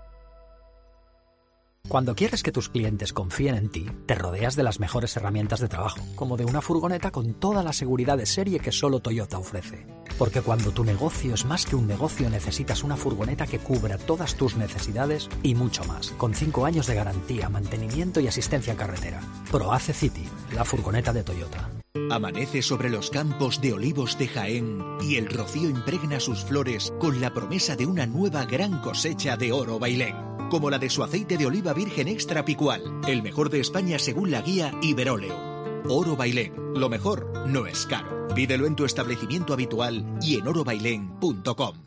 Cuando quieres que tus clientes confíen en ti, te rodeas de las mejores herramientas de trabajo, como de una furgoneta con toda la seguridad de serie que solo Toyota ofrece. Porque cuando tu negocio es más que un negocio, necesitas una furgoneta que cubra todas tus necesidades y mucho más, con 5 años de garantía, mantenimiento y asistencia en carretera. ProAce City, la furgoneta de Toyota. Amanece sobre los campos de olivos de Jaén y el rocío impregna sus flores con la promesa de una nueva gran cosecha de oro bailén, como la de su aceite de oliva virgen extra picual, el mejor de España según la guía Iberóleo. Oro Bailén, lo mejor no es caro. Pídelo en tu establecimiento habitual y en orobailén.com.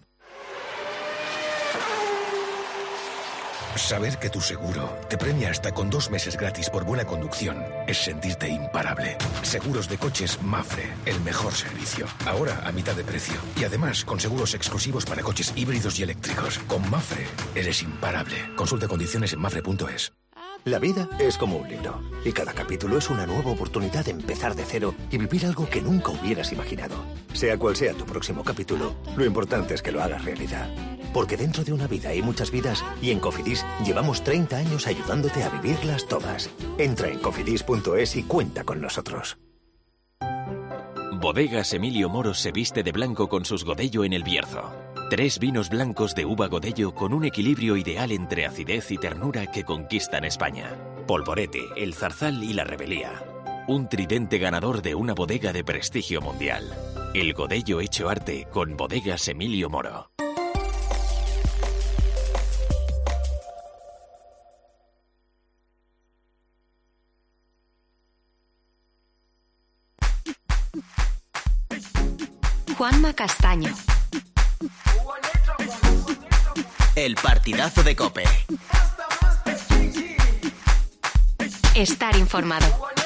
Saber que tu seguro te premia hasta con 2 meses gratis por buena conducción es sentirte imparable. Seguros de coches Mafre, el mejor servicio. Ahora a mitad de precio. Y además con seguros exclusivos para coches híbridos y eléctricos. Con Mafre eres imparable. Consulta condiciones en mafre.es. La vida es como un libro, y cada capítulo es una nueva oportunidad de empezar de cero y vivir algo que nunca hubieras imaginado. Sea cual sea tu próximo capítulo, lo importante es que lo hagas realidad. Porque dentro de una vida hay muchas vidas, y en Cofidis llevamos 30 años ayudándote a vivirlas todas. Entra en cofidis.es y cuenta con nosotros. Bodegas Emilio Moro se viste de blanco con sus Godello en el Bierzo. 3 vinos blancos de uva Godello con un equilibrio ideal entre acidez y ternura que conquistan España. Polvorete, el Zarzal y la Rebelía. Un tridente ganador de una bodega de prestigio mundial. El Godello hecho arte con Bodegas Emilio Moro. Juanma Castaño. El partidazo de COPE. Estar informado.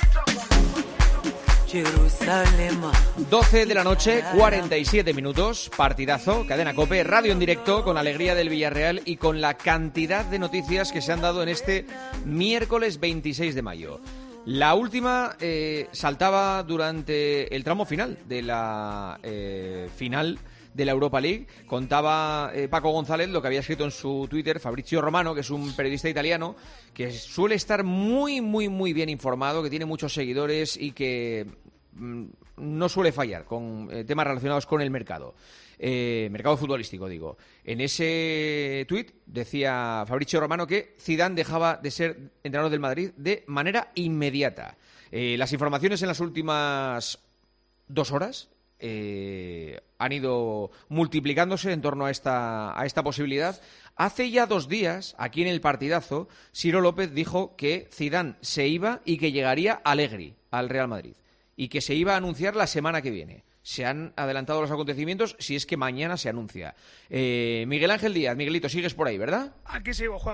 12 de la noche, 47 minutos, partidazo, cadena COPE, radio en directo, con la alegría del Villarreal y con la cantidad de noticias que se han dado en este miércoles 26 de mayo. La última saltaba durante el tramo final de la final de la Europa League. Contaba Paco González lo que había escrito en su Twitter Fabrizio Romano, que es un periodista italiano que suele estar muy bien informado, que tiene muchos seguidores y que no suele fallar con temas relacionados con el mercado. Mercado futbolístico, digo. En ese tuit decía Fabrizio Romano que Zidane dejaba de ser entrenador del Madrid de manera inmediata. Las informaciones en las últimas 2 horas han ido multiplicándose en torno a esta posibilidad. Hace ya 2 días, aquí en el partidazo, Ciro López dijo que Zidane se iba y que llegaría Allegri al Real Madrid y que se iba a anunciar la semana que viene. Se han adelantado los acontecimientos, si es que mañana se anuncia. Miguel Ángel Díaz, Miguelito, sigues por ahí, ¿verdad? Aquí sigo, Juanma.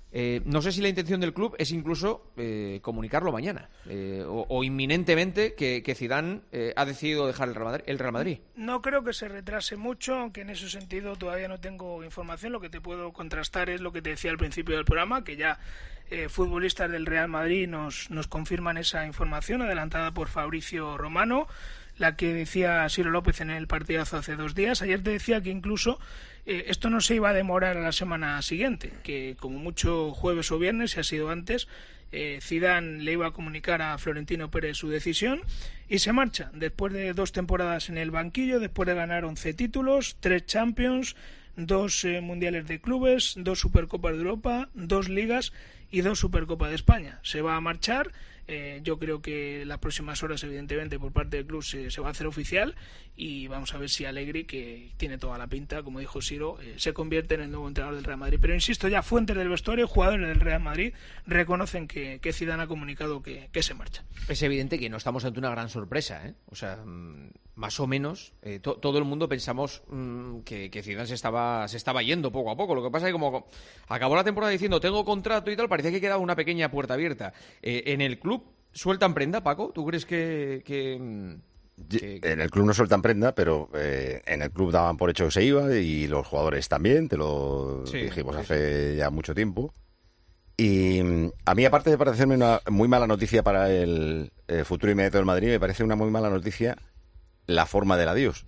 No sé si la intención del club es incluso comunicarlo mañana o inminentemente que Zidane ha decidido dejar el Real Madrid. No creo que se retrase mucho, aunque en ese sentido todavía no tengo información. Lo que te puedo contrastar es lo que te decía al principio del programa, que ya futbolistas del Real Madrid nos confirman esa información adelantada por Fabricio Romano, la que decía Ciro López en el partidazo hace 2 días. Ayer te decía que incluso esto no se iba a demorar a la semana siguiente, que como mucho jueves o viernes, si ha sido antes, Zidane le iba a comunicar a Florentino Pérez su decisión y se marcha después de 2 temporadas en el banquillo, después de ganar 11 títulos, 3 Champions, 2 Mundiales de Clubes, 2 Supercopas de Europa, 2 Ligas y 2 Supercopas de España. Se va a marchar. Yo creo que las próximas horas, evidentemente, por parte del club se va a hacer oficial y vamos a ver si Allegri, que tiene toda la pinta, como dijo Ciro, se convierte en el nuevo entrenador del Real Madrid. Pero insisto, ya fuentes del vestuario, jugadores del Real Madrid, reconocen que Zidane ha comunicado que se marcha. Es evidente que no estamos ante una gran sorpresa, ¿eh? O sea, más o menos todo el mundo pensamos que Zidane se estaba yendo poco a poco. Lo que pasa es que como acabó la temporada diciendo tengo contrato y tal, parecía que quedaba una pequeña puerta abierta. En el club ¿sueltan prenda, Paco? ¿Tú crees que...? En el club no sueltan prenda, pero en el club daban por hecho que se iba y los jugadores también, te lo dijimos hace ya mucho tiempo. Y a mí, aparte de parecerme una muy mala noticia para el futuro inmediato del Madrid, me parece una muy mala noticia la forma del adiós.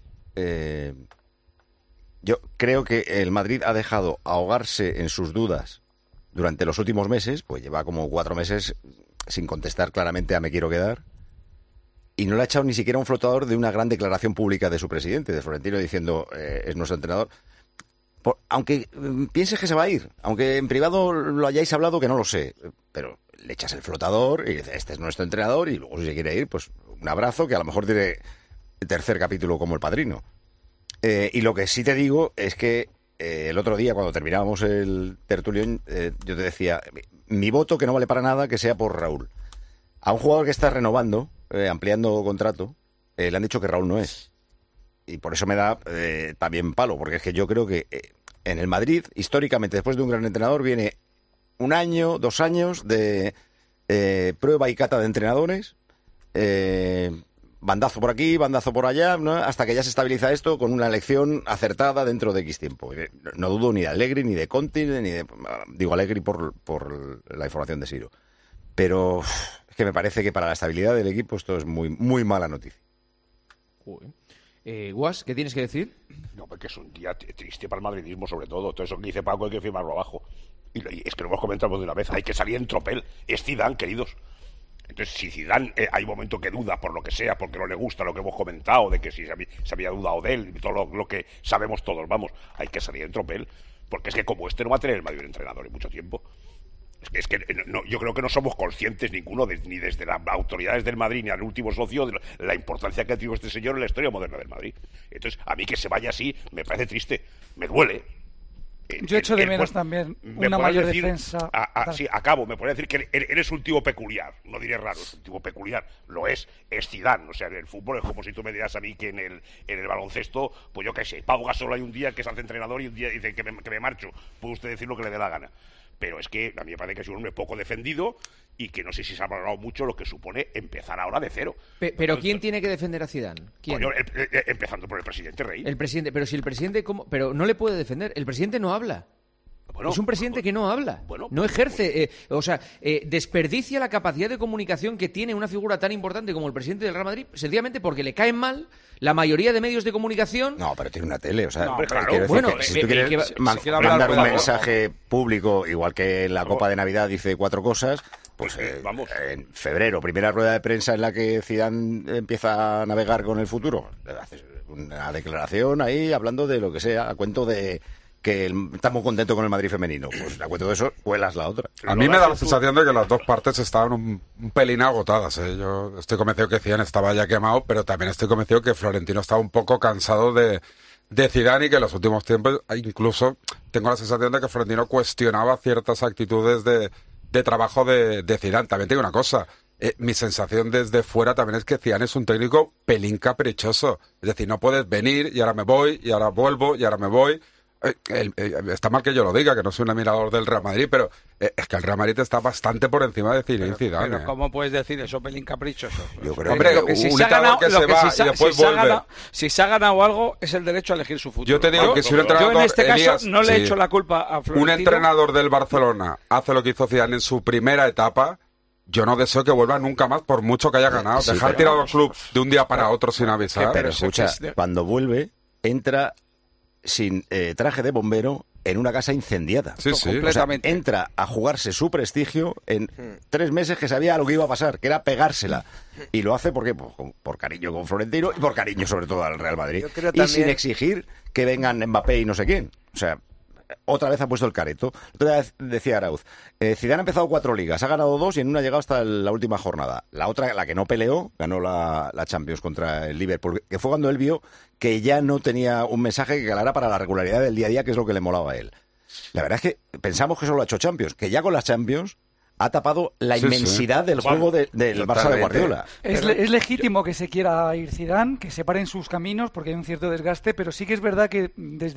Yo creo que el Madrid ha dejado ahogarse en sus dudas durante los últimos meses, pues lleva como 4 meses sin contestar claramente a me quiero quedar, y no le ha echado ni siquiera un flotador de una gran declaración pública de su presidente, de Florentino, diciendo es nuestro entrenador. Aunque pienses que se va a ir, aunque en privado lo hayáis hablado, que no lo sé, pero le echas el flotador y dices, este es nuestro entrenador, y luego si se quiere ir, pues un abrazo, que a lo mejor tiene el 3er capítulo como El Padrino. Y lo que sí te digo es que el otro día, cuando terminábamos el tertulión, yo te decía, mi voto, que no vale para nada, que sea por Raúl. A un jugador que está renovando, ampliando contrato, le han dicho que Raúl no es. Y por eso me da también palo, porque es que yo creo que en el Madrid, históricamente, después de un gran entrenador, viene 1 año, 2 años de prueba y cata de entrenadores, bandazo por aquí, bandazo por allá, ¿no? Hasta que ya se estabiliza esto con una elección acertada dentro de X tiempo. No dudo ni de Allegri, ni de Conti, ni de... Digo Allegri por la información de Ciro. Pero es que me parece que para la estabilidad del equipo esto es muy, muy mala noticia. Guas, ¿qué tienes que decir? No, porque es un día triste para el madridismo, sobre todo. Todo eso que dice Paco hay que firmarlo abajo. Y es que lo hemos comentado de una vez, hay que salir en tropel. Es Zidane, queridos. Entonces, si Zidane hay un momento que duda por lo que sea, porque no le gusta lo que hemos comentado, de que si se había dudado de él, y todo lo que sabemos todos, vamos, hay que salir en tropel, porque es que como este no va a tener el Madrid un entrenador en mucho tiempo. Es que no, yo creo que no somos conscientes ninguno, ni desde las autoridades del Madrid, ni al último socio, de la importancia que ha tenido este señor en la historia moderna del Madrid. Entonces, a mí que se vaya así, me parece triste, me duele. Yo echo de menos también una mayor defensa. Sí, acabo. Me podría decir que eres un tipo peculiar. No diré raro, es un tipo peculiar. Lo es Zidane. O sea, en el fútbol es como si tú me dirás a mí que en el baloncesto, pues yo qué sé, Pau Gasol hay un día que se hace entrenador y un día dice que me marcho. Puede usted decir lo que le dé la gana. Pero es que a mí me parece que es un hombre poco defendido y que no sé si se ha valorado mucho lo que supone empezar ahora de cero. Pero ¿quién tiene que defender a Zidane? ¿Quién? Coño, empezando por el presidente Rey. El presidente, pero si el presidente pero no le puede defender, el presidente no habla. Bueno, es un presidente que no habla, no ejerce, desperdicia la capacidad de comunicación que tiene una figura tan importante como el presidente del Real Madrid, sencillamente porque le caen mal la mayoría de medios de comunicación. No, pero tiene una tele, o sea, claro. Bueno, si tú quieres mandar un mensaje público, igual que en la Copa de Navidad dice 4 cosas, pues en febrero, primera rueda de prensa en la que Zidane empieza a navegar con el futuro, haces una declaración ahí hablando de lo que sea, a cuento de que estamos contentos con el Madrid femenino, pues a cuento de eso cuelas la otra. A mí me da la sensación de que las dos partes estaban un pelín agotadas, ¿eh? Yo estoy convencido que Zidane estaba ya quemado, pero también estoy convencido que Florentino estaba un poco cansado de Zidane y que en los últimos tiempos incluso tengo la sensación de que Florentino cuestionaba ciertas actitudes de trabajo de Zidane. También te digo una cosa, mi sensación desde fuera también es que Zidane es un técnico pelín caprichoso, es decir, no puedes venir y ahora me voy y ahora vuelvo y ahora me voy. Está mal que yo lo diga, que no soy un admirador del Real Madrid, pero es que el Real Madrid está bastante por encima de Zinedine Zidane. Pero ¿cómo puedes decir eso, pelín caprichoso? Yo creo que si se ha ganado, si se ha ganado algo, es el derecho a elegir su futuro. Yo te digo que si un entrenador, yo en este caso Elías, no le he hecho la culpa a Florentino. Un entrenador del Barcelona hace lo que hizo Zidane en su primera etapa. Yo no deseo que vuelva nunca más, por mucho que haya ganado. Sí, dejar tirado el club de un día para otro sin avisar. Pero escucha, cuando vuelve, entra sin traje de bombero en una casa incendiada. Sí, sí. Completamente. O sea, entra a jugarse su prestigio en 3 meses que sabía lo que iba a pasar, que era pegársela. Y lo hace porque por cariño con Florentino y por cariño sobre todo al Real Madrid. Y también... sin exigir que vengan Mbappé y no sé quién. O sea, otra vez ha puesto el careto. Otra vez decía Arauz, Zidane ha empezado 4 ligas, ha ganado 2 y en una ha llegado hasta la última jornada. La otra, la que no peleó, ganó la Champions contra el Liverpool, que fue cuando él vio que ya no tenía un mensaje que calara para la regularidad del día a día, que es lo que le molaba a él. La verdad es que pensamos que solo ha hecho Champions, que ya con las Champions ha tapado la inmensidad del juego del Barça de Guardiola. Es legítimo que se quiera ir Zidane, que se paren sus caminos, porque hay un cierto desgaste, pero sí que es verdad que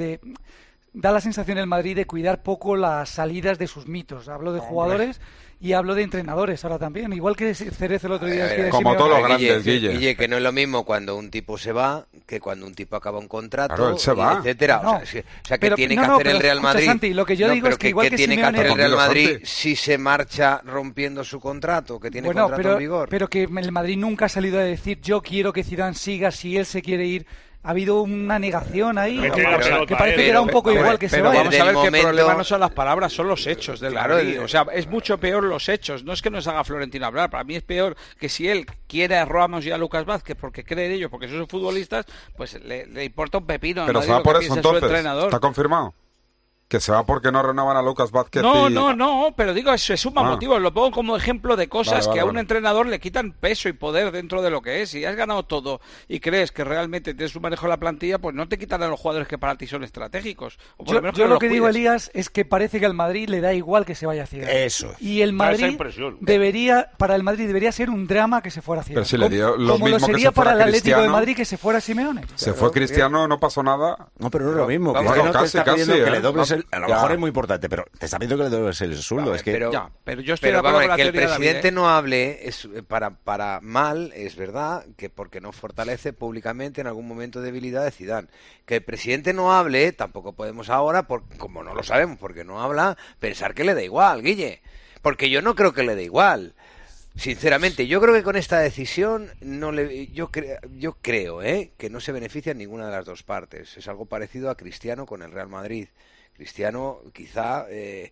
da la sensación el Madrid de cuidar poco las salidas de sus mitos. Hablo de jugadores y hablo de entrenadores ahora también. Igual que Cerezo el otro día. Como todos los grandes, Guille, que no es lo mismo cuando un tipo se va que cuando un tipo acaba un contrato, claro, él se va, etcétera. No, o sea, que tiene que hacer el Real Madrid. Santi, lo que yo digo es que igual que tiene que Simeone... hacer el Real Madrid si se marcha rompiendo su contrato, que tiene contrato en vigor. Pero que el Madrid nunca ha salido a decir yo quiero que Zidane siga si él se quiere ir. Ha habido una negación ahí, que parece que era un poco igual que se vaya. Vamos a ver que el problema no son las palabras, son los hechos del Madrid. O sea, es mucho peor los hechos. No es que nos haga Florentino hablar. Para mí es peor que si él quiere a Ramos y a Lucas Vázquez porque cree en ellos, porque son futbolistas, pues le importa un pepino. Pero se va por eso entonces. ¿Está confirmado? Que se va porque no renovan a Lucas Vázquez. No, pero digo, eso es suma motivos. Lo pongo como ejemplo de cosas que a un entrenador le quitan peso y poder dentro de lo que es. Si has ganado todo y crees que realmente tienes un manejo de la plantilla, pues no te quitan a los jugadores que para ti son estratégicos. Yo lo que digo, Elías, es que parece que al Madrid le da igual que se vaya a Zidane. Eso. Y el Madrid para el Madrid debería ser un drama que se fuera Zidane. Pero si le dio lo como mismo lo sería que se fuera para el Atlético Cristiano, de Madrid que se fuera Simeone. Se fue Cristiano, no pasó nada. No, pero no es lo mismo. Bueno, casi, que le dobles ¿no? a lo mejor es muy importante, pero te está pidiendo que le dobles el sueldo. Es que... Pero yo estoy de acuerdo con la que el teoría de presidente no hable es para mal, es verdad, que porque no fortalece públicamente en algún momento de debilidad de Zidane. Que el presidente no hable, tampoco podemos ahora, como no lo sabemos, porque no habla, pensar que le da igual, Guille. Porque yo no creo que le dé igual. Sinceramente, yo creo que con esta decisión yo creo que no se beneficia en ninguna de las dos partes. Es algo parecido a Cristiano con el Real Madrid. Cristiano quizá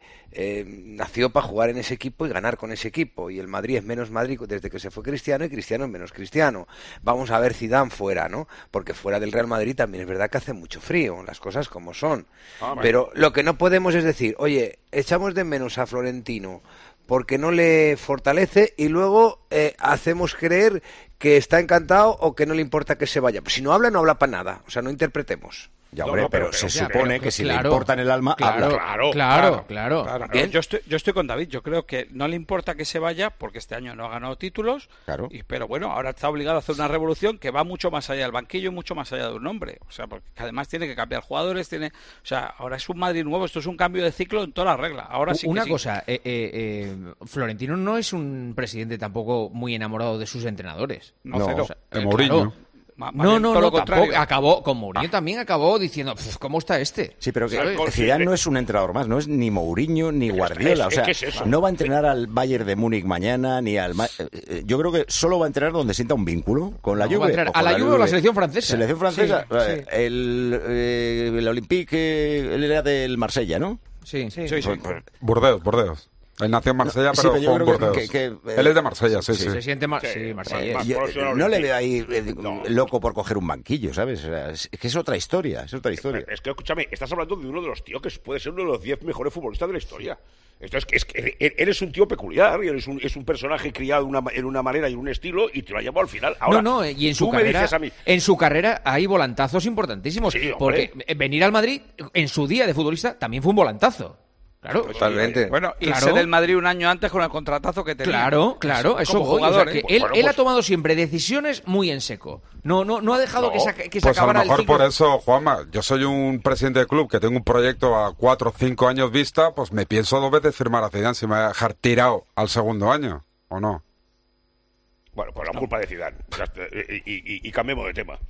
nació para jugar en ese equipo y ganar con ese equipo, y el Madrid es menos Madrid desde que se fue Cristiano y Cristiano es menos Cristiano. Vamos a ver Zidane fuera, ¿no? Porque fuera del Real Madrid también es verdad que hace mucho frío, las cosas como son. Pero lo que no podemos es decir, oye, echamos de menos a Florentino porque no le fortalece y luego hacemos creer que está encantado o que no le importa que se vaya. Pues si no habla, no habla para nada. O sea, no interpretemos. Ya, hombre, pero se supone que si le importa en el alma, habla. Claro. Yo estoy con David. Yo creo que no le importa que se vaya porque este año no ha ganado títulos. Pero bueno, ahora está obligado a hacer una revolución que va mucho más allá del banquillo y mucho más allá de un nombre. O sea, porque además tiene que cambiar jugadores. O sea, ahora es un Madrid nuevo. Esto es un cambio de ciclo en todas las reglas. Ahora sí. Una cosa, Florentino no es un presidente tampoco muy enamorado de sus entrenadores. No, Mourinho. No, tampoco. Acabó, con Mourinho también acabó diciendo, ¿cómo está este? Sí, pero que Zidane no es un entrenador más, no es ni Mourinho ni Guardiola. O sea, no va a entrenar al Bayern de Múnich mañana, ni al... Yo creo que solo va a entrenar donde sienta un vínculo, con la Juve. ¿A la Juve o la selección francesa? Selección francesa. Sí. El Olympique, él era del Marsella, ¿no? Sí. Burdeos. Él nació en Marsella, pero fue en Burdeos. Él es de Marsella, sí. Se siente Marsella. No le veo ahí loco por coger un banquillo, ¿sabes? O sea, es que es otra historia, Es que, escúchame, estás hablando de uno de los tíos que puede ser uno de los 10 mejores futbolistas de la historia. Es que eres un tío peculiar, eres un personaje criado en una manera y en un estilo y te lo ha llevado al final. Ahora, y en su carrera hay volantazos importantísimos. Sí, porque venir al Madrid en su día de futbolista también fue un volantazo. Claro, totalmente. Bueno, irse del Madrid un año antes con el contratazo que tenía. Claro, eso como voy. jugador, O sea, que él ha tomado siempre decisiones muy en seco. No ha dejado que se pues acabara a lo mejor el ciclo. por eso, Juanma, yo soy un presidente de club que tengo un proyecto a 4 o 5 años vista, pues me pienso 2 veces firmar a Zidane si me voy a dejar tirado al segundo año, ¿o no? Bueno, pues la culpa de Zidane. Y cambiemos de tema.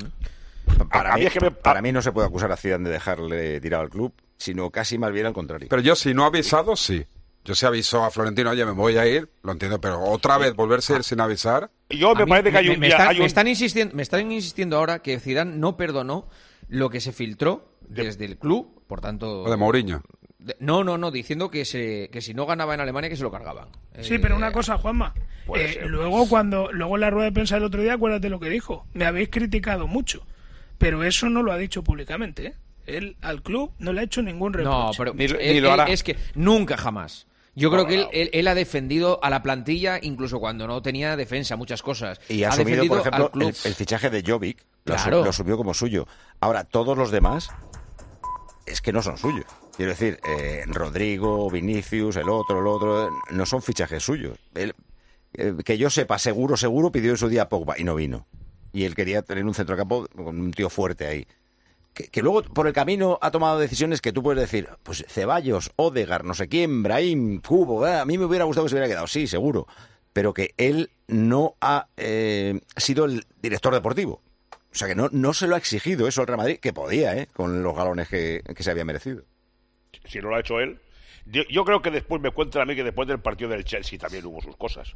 Para mí no se puede acusar a Zidane de dejarle tirado al club, sino casi más bien al contrario. Pero yo, si no ha avisado, sí. Yo sí aviso a Florentino, oye, me voy a ir, lo entiendo, pero otra vez volverse a ir sin avisar. Yo me parece que hay un me están insistiendo ahora que Zidane no perdonó lo que se filtró desde el club, por tanto... O de Mourinho. No, diciendo que si no ganaba en Alemania que se lo cargaban. Sí, pero una cosa, Juanma. Luego en la rueda de prensa del otro día, acuérdate lo que dijo. Me habéis criticado mucho, pero eso no lo ha dicho públicamente, ¿eh? Él al club no le ha hecho ningún reproche. No, pero él es que nunca jamás. Yo creo que él ha defendido a la plantilla incluso cuando no tenía defensa, muchas cosas. Y ha asumido, por ejemplo, el fichaje de Jovic, lo asumió como suyo. Ahora, todos los demás es que no son suyos. Quiero decir, Rodrigo, Vinicius, el otro, no son fichajes suyos. Él, que yo sepa, seguro, pidió en su día a Pogba y no vino. Y él quería tener un centrocampo con un tío fuerte ahí. Que luego por el camino ha tomado decisiones que tú puedes decir, pues Ceballos, Odegaard, no sé quién, Brahim, Cubo, a mí me hubiera gustado que se hubiera quedado, sí, seguro, pero que él no ha sido el director deportivo. O sea que no se lo ha exigido eso al Real Madrid, que podía, con los galones que se había merecido. Si no lo ha hecho él. Yo creo que después me cuentan a mí que después del partido del Chelsea también hubo sus cosas.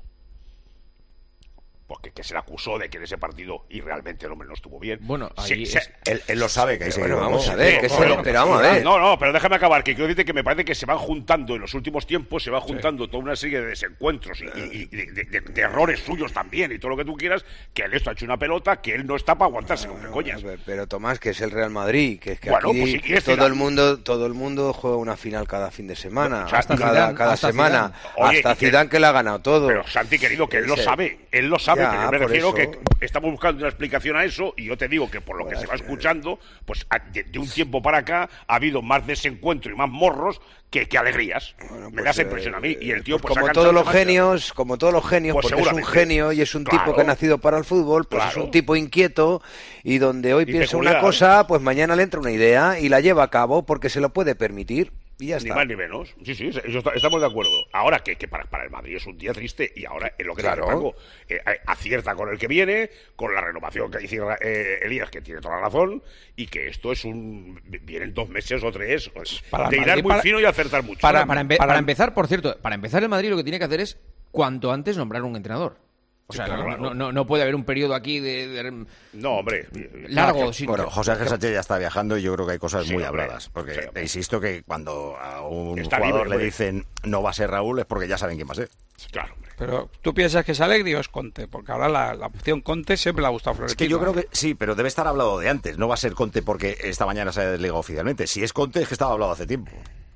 Porque que se le acusó de que en ese partido y realmente el hombre no estuvo bien. Bueno, él lo sabe que hay pero vamos a ver, pero vamos a ver. No, pero déjame acabar, que quiero decirte que me parece que se van juntando en los últimos tiempos, se va juntando toda una serie de desencuentros y de errores suyos también y todo lo que tú quieras, que él esto ha hecho una pelota, que él no está para aguantarse con coñas. Pero Tomás, que es el Real Madrid, que es que bueno, aquí pues si quieres todo el mundo juega una final cada fin de semana, cada semana, Oye, hasta Zidane que le ha ganado todo. Pero Santi, querido, que él lo sabe, pero yo me refiero que estamos buscando una explicación a eso y yo te digo que por lo que se va escuchando, pues de un tiempo para acá ha habido más desencuentro y más morros que alegrías. Bueno, me da esa impresión a mí. Y el tío, pues como todos los genios, pues porque es un genio y es un tipo que ha nacido para el fútbol, pues es un tipo inquieto y donde hoy piensa una cosa, pues mañana le entra una idea y la lleva a cabo porque se lo puede permitir. Y ya está. Ni más ni menos. Sí, estamos de acuerdo. Ahora que para el Madrid es un día triste y ahora es lo que te digo, acierta con el que viene, con la renovación que dice Elías, que tiene toda la razón, y que esto es vienen 2 meses o 3 de hilar muy fino y acertar mucho. Para empezar, por cierto, para empezar el Madrid lo que tiene que hacer es cuanto antes nombrar un entrenador. O sea, no puede haber un periodo aquí no, hombre. Largo. Bueno, José Ángel Sánchez ya está viajando y yo creo que hay cosas muy habladas. Porque te insisto que cuando a un jugador le dicen no va a ser Raúl es porque ya saben quién va a ser. Claro. Pero ¿tú piensas que es Allegri o es Conte? Porque ahora la opción Conte siempre le ha gustado a Florentino. Es que yo creo que sí, pero debe estar hablado de antes. No va a ser Conte porque esta mañana se ha desligado oficialmente. Si es Conte es que estaba hablado hace tiempo.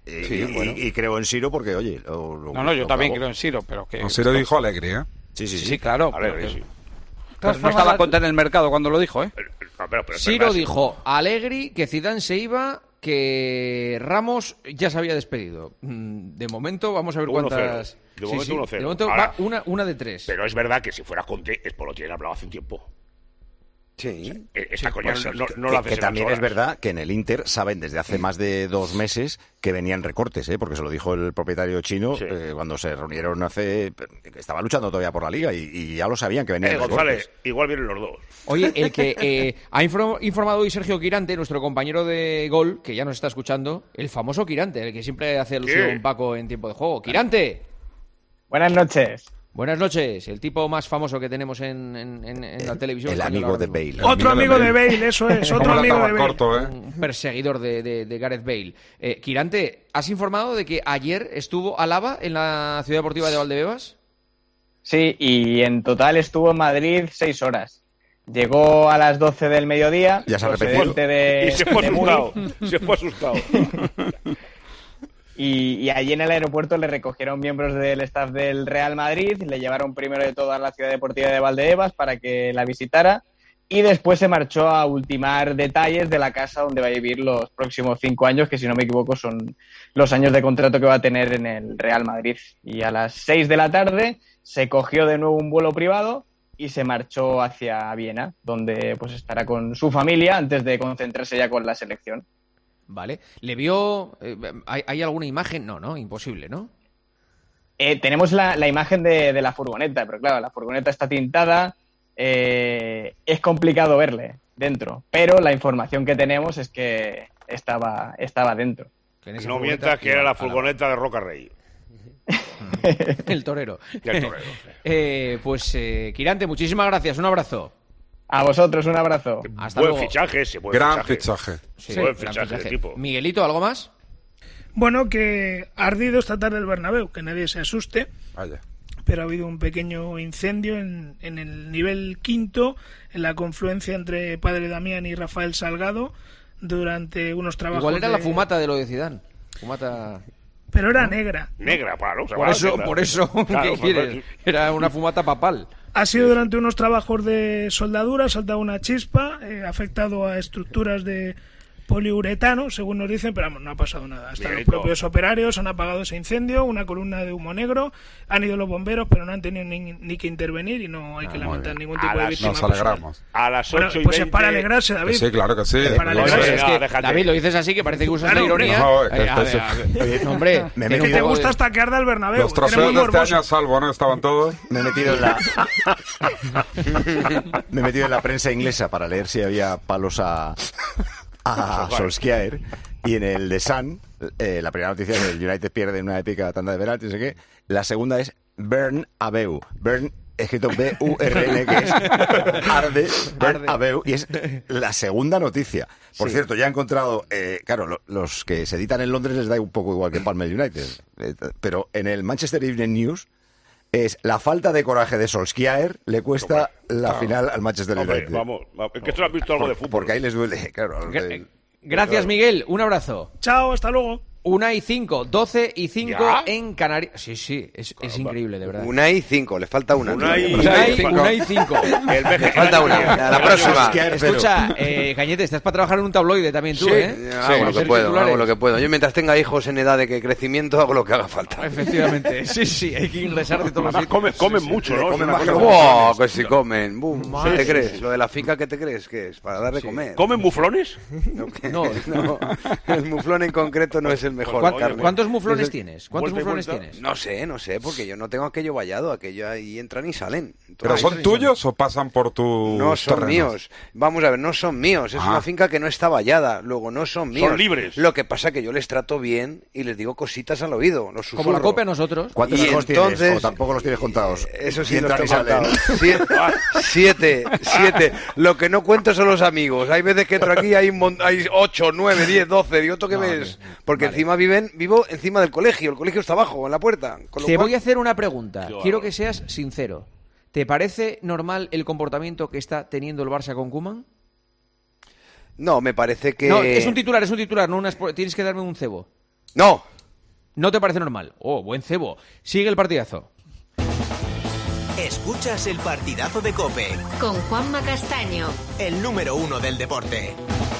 Y creo en Siro porque, oye... yo también creo en Siro, pero que... No, Siro dijo Allegri, ¿eh? Sí, claro. Allegri, sí. Pero no estaba Conte en el mercado cuando lo dijo, ¿eh? Pero Siro dijo Allegri, que Zidane se iba, que Ramos ya se había despedido. De momento vamos a ver cuántas... De momento 1-0. De momento va una de 3. Pero es verdad que si fuera Conte es por lo que tienen hablado hace un tiempo. Sí. Esta coña no la haces. Que también es verdad que en el Inter saben desde hace más de 2 meses que venían recortes, porque se lo dijo el propietario chino cuando se reunieron que estaba luchando todavía por la liga y ya lo sabían que venían recortes. González, igual vienen los dos. Oye, el que ha informado hoy Sergio Quirante, nuestro compañero de Gol, que ya nos está escuchando, el famoso Quirante, el que siempre hace alusión Paco en tiempo de juego. ¡Quirante! Buenas noches. Buenas noches, el tipo más famoso que tenemos en la televisión. El amigo de Bale. Otro amigo de Bale, eso es, otro amigo de Bale. Un perseguidor de Gareth Bale. Quirante, ¿has informado de que ayer estuvo Alaba en la Ciudad Deportiva de Valdebebas? Sí, y en total estuvo en Madrid 6 horas. Llegó a las 12 del mediodía. Ya se ha repetido. Y se fue asustado. Y allí en el aeropuerto le recogieron miembros del staff del Real Madrid, le llevaron primero de todo a la Ciudad Deportiva de Valdebebas para que la visitara y después se marchó a ultimar detalles de la casa donde va a vivir los próximos 5 años, que si no me equivoco son los años de contrato que va a tener en el Real Madrid. Y a las 6 de la tarde se cogió de nuevo un vuelo privado y se marchó hacia Viena, donde pues estará con su familia antes de concentrarse ya con la selección. Vale. ¿Le vio? ¿Hay alguna imagen? No, imposible, ¿no? Tenemos la imagen de la furgoneta, pero claro, la furgoneta está tintada, es complicado verle dentro, pero la información que tenemos es que estaba dentro. No mientas que era la furgoneta de Roca Rey. El torero. El torero. Pues, Quirante, muchísimas gracias. Un abrazo. A vosotros, un abrazo. Hasta buen luego. Fichaje ese, Gran fichaje. Sí, buen gran fichaje de tipo. Miguelito, ¿algo más? Bueno, que ha ardido esta tarde el Bernabéu, que nadie se asuste. Vaya. Pero ha habido un pequeño incendio en el nivel 5, en la confluencia entre Padre Damián y Rafael Salgado, durante unos trabajos. Igual era la fumata de lo de Zidane. Fumata... Pero era negra. Negra, claro. Por eso, Claro, ¿qué quieres? Era una fumata papal. Ha sido durante unos trabajos de soldadura, ha saltado una chispa, ha afectado a estructuras de poliuretano, según nos dicen, pero vamos, no ha pasado nada. Hasta los propios operarios han apagado ese incendio, una columna de humo negro, han ido los bomberos, pero no han tenido ni que intervenir y no hay que lamentar ningún tipo de víctima. Nos alegramos. A las 8 y pues 20... es para alegrarse, David. Sí, claro que sí. Para alegrarse. Es que, David, lo dices así, que parece que usas la ironía. Hombre, es que te gusta hasta que arda el Bernabéu. Los trofeos de este año a salvo, ¿no? Estaban todos. Me he metido en la prensa inglesa para leer si había palos a Solskjaer, y en el The Sun la primera noticia es que el United pierde en una épica tanda de penaltis, no sé qué. La segunda es Bernabéu, escrito B-U-R-N, que es arde, Bernabéu, y es la segunda noticia. Por cierto, ya he encontrado, claro, los que se editan en Londres les da un poco igual que Palma United, pero en el Manchester Evening News es la falta de coraje de Solskjaer le cuesta la final al Manchester United. Vamos, es que tú has visto algo de fútbol. Porque ahí les duele, claro. Gracias, Miguel. Un abrazo. Chao, hasta luego. 1:05, 12:05 ¿Ya? en Canarias. Sí, es increíble, de verdad. 1:05, le falta una. 1:05. Le falta una. A la próxima. Escucha, Cañete, estás para trabajar en un tabloide también tú, Sí, ¿eh? hago lo que puedo, hago lo que puedo. Yo mientras tenga hijos en edad de crecimiento hago lo que haga falta. Efectivamente, sí, hay que ingresar de todos los Además, comen mucho, ¿no? Comen más que ¡Wow! Que si comen. ¿Qué te crees? Lo de la finca, ¿qué te crees que es? Para dar de comer. ¿Comen muflones? No. El muflón en concreto no es el mejor. ¿Cuántos muflones tienes? No sé, porque yo no tengo aquello vallado, aquello ahí entran y salen. ¿Pero son tuyos o pasan por tu No son terrenos? míos. Vamos a ver, no son míos. Es una finca que no está vallada. Luego, no son míos. Son libres. Lo que pasa es que yo les trato bien y les digo cositas al oído. Los susurro. Como la copia a nosotros. ¿Cuántos hijos tienes? ¿O tampoco los tienes contados? Eso sí, Y los entran y tengo salen. contados. 7. Lo que no cuento son los amigos. Hay veces que entro aquí y hay 8, 9, 10, 12. Digo, ¿tú qué ves? Porque encima vivo encima del colegio. El colegio está abajo, en la puerta. Voy a hacer una pregunta. Quiero que seas sincero. ¿Te parece normal el comportamiento que está teniendo el Barça con Koeman? No, me parece que... No, es un titular, no tienes que darme un cebo. No. ¿No te parece normal? Oh, buen cebo. Sigue el partidazo. Escuchas el partidazo de COPE. Con Juanma Castaño. El número 1 del deporte.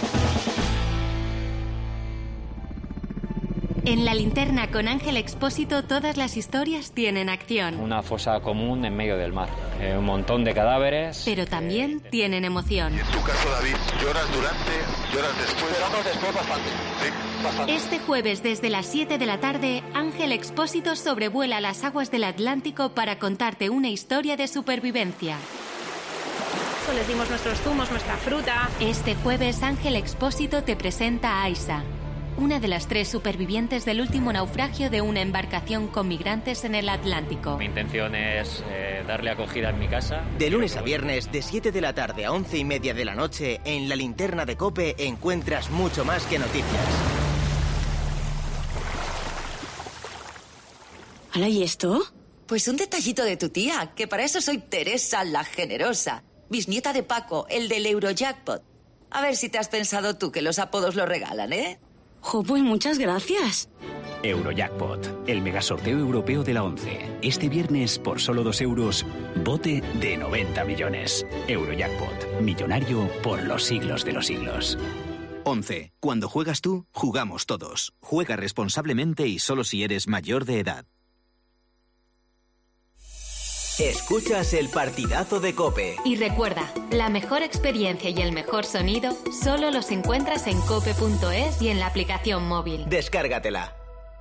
En La Linterna con Ángel Expósito todas las historias tienen acción. Una fosa común en medio del mar. Un montón de cadáveres. Pero también tienen emoción. En tu caso, David, lloras durante, lloras después. Lloramos después bastante. Sí, bastante. Este jueves desde las 7 de la tarde, Ángel Expósito sobrevuela las aguas del Atlántico para contarte una historia de supervivencia. Les dimos nuestros zumos, nuestra fruta. Este jueves Ángel Expósito te presenta a Aisa, una de las 3 supervivientes del último naufragio de una embarcación con migrantes en el Atlántico. Mi intención es darle acogida en mi casa. De lunes a viernes, de 7 de la tarde a 11:30 de la noche, en La Linterna de COPE encuentras mucho más que noticias. ¿Hala, y esto? Pues un detallito de tu tía, que para eso soy Teresa la Generosa, bisnieta de Paco, el del Eurojackpot. A ver si te has pensado tú que los apodos lo regalan, ¿eh? Jo, pues muchas gracias. Eurojackpot, el megasorteo europeo de la 11. Este viernes, por solo 2 euros, bote de 90 millones. Eurojackpot, millonario por los siglos de los siglos. 11. Cuando juegas tú, jugamos todos. Juega responsablemente y solo si eres mayor de edad. Escuchas el partidazo de COPE. Y recuerda, la mejor experiencia y el mejor sonido solo los encuentras en cope.es y en la aplicación móvil. Descárgatela.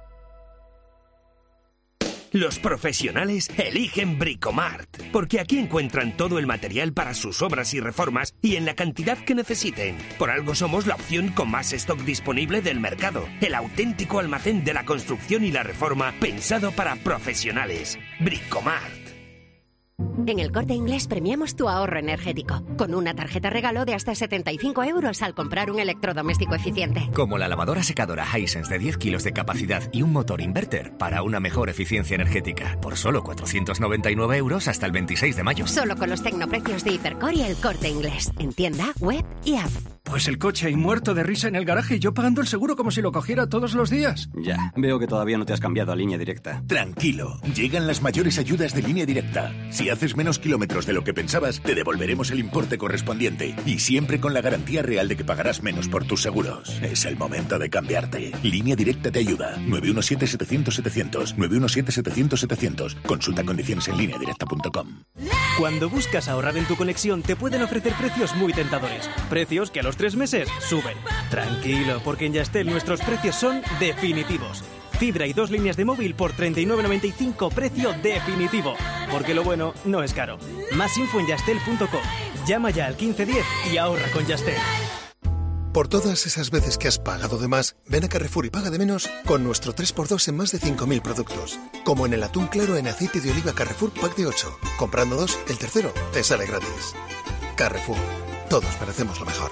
Los profesionales eligen Bricomart, porque aquí encuentran todo el material para sus obras y reformas y en la cantidad que necesiten. Por algo somos la opción con más stock disponible del mercado, el auténtico almacén de la construcción y la reforma pensado para profesionales. Bricomart. En El Corte Inglés premiamos tu ahorro energético, con una tarjeta regalo de hasta 75 euros al comprar un electrodoméstico eficiente. Como la lavadora secadora Hisense de 10 kilos de capacidad y un motor inverter para una mejor eficiencia energética. Por solo 499 euros hasta el 26 de mayo. Solo con los tecnoprecios de Hipercor y El Corte Inglés. En tienda, web y app. Pues el coche ahí muerto de risa en el garaje y yo pagando el seguro como si lo cogiera todos los días. Ya, veo que todavía no te has cambiado a Línea Directa. Tranquilo, llegan las mayores ayudas de Línea Directa. Si haces menos kilómetros de lo que pensabas, te devolveremos el importe correspondiente. Y siempre con la garantía real de que pagarás menos por tus seguros. Es el momento de cambiarte. Línea Directa te ayuda. 917-700-700. 917-700-700. Consulta condiciones en lineadirecta.com. Cuando buscas ahorrar en tu conexión, te pueden ofrecer precios muy tentadores. Precios que a los 3 meses suben. Tranquilo, porque en Yastel nuestros precios son definitivos. Fibra y 2 líneas de móvil por 39,95, precio definitivo. Porque lo bueno no es caro. Más info en yastel.com. Llama ya al 1510 y ahorra con Yastel. Por todas esas veces que has pagado de más, ven a Carrefour y paga de menos con nuestro 3x2 en más de 5.000 productos. Como en el atún claro en aceite de oliva Carrefour Pack de 8. Comprando 2, el tercero te sale gratis. Carrefour. Todos merecemos lo mejor.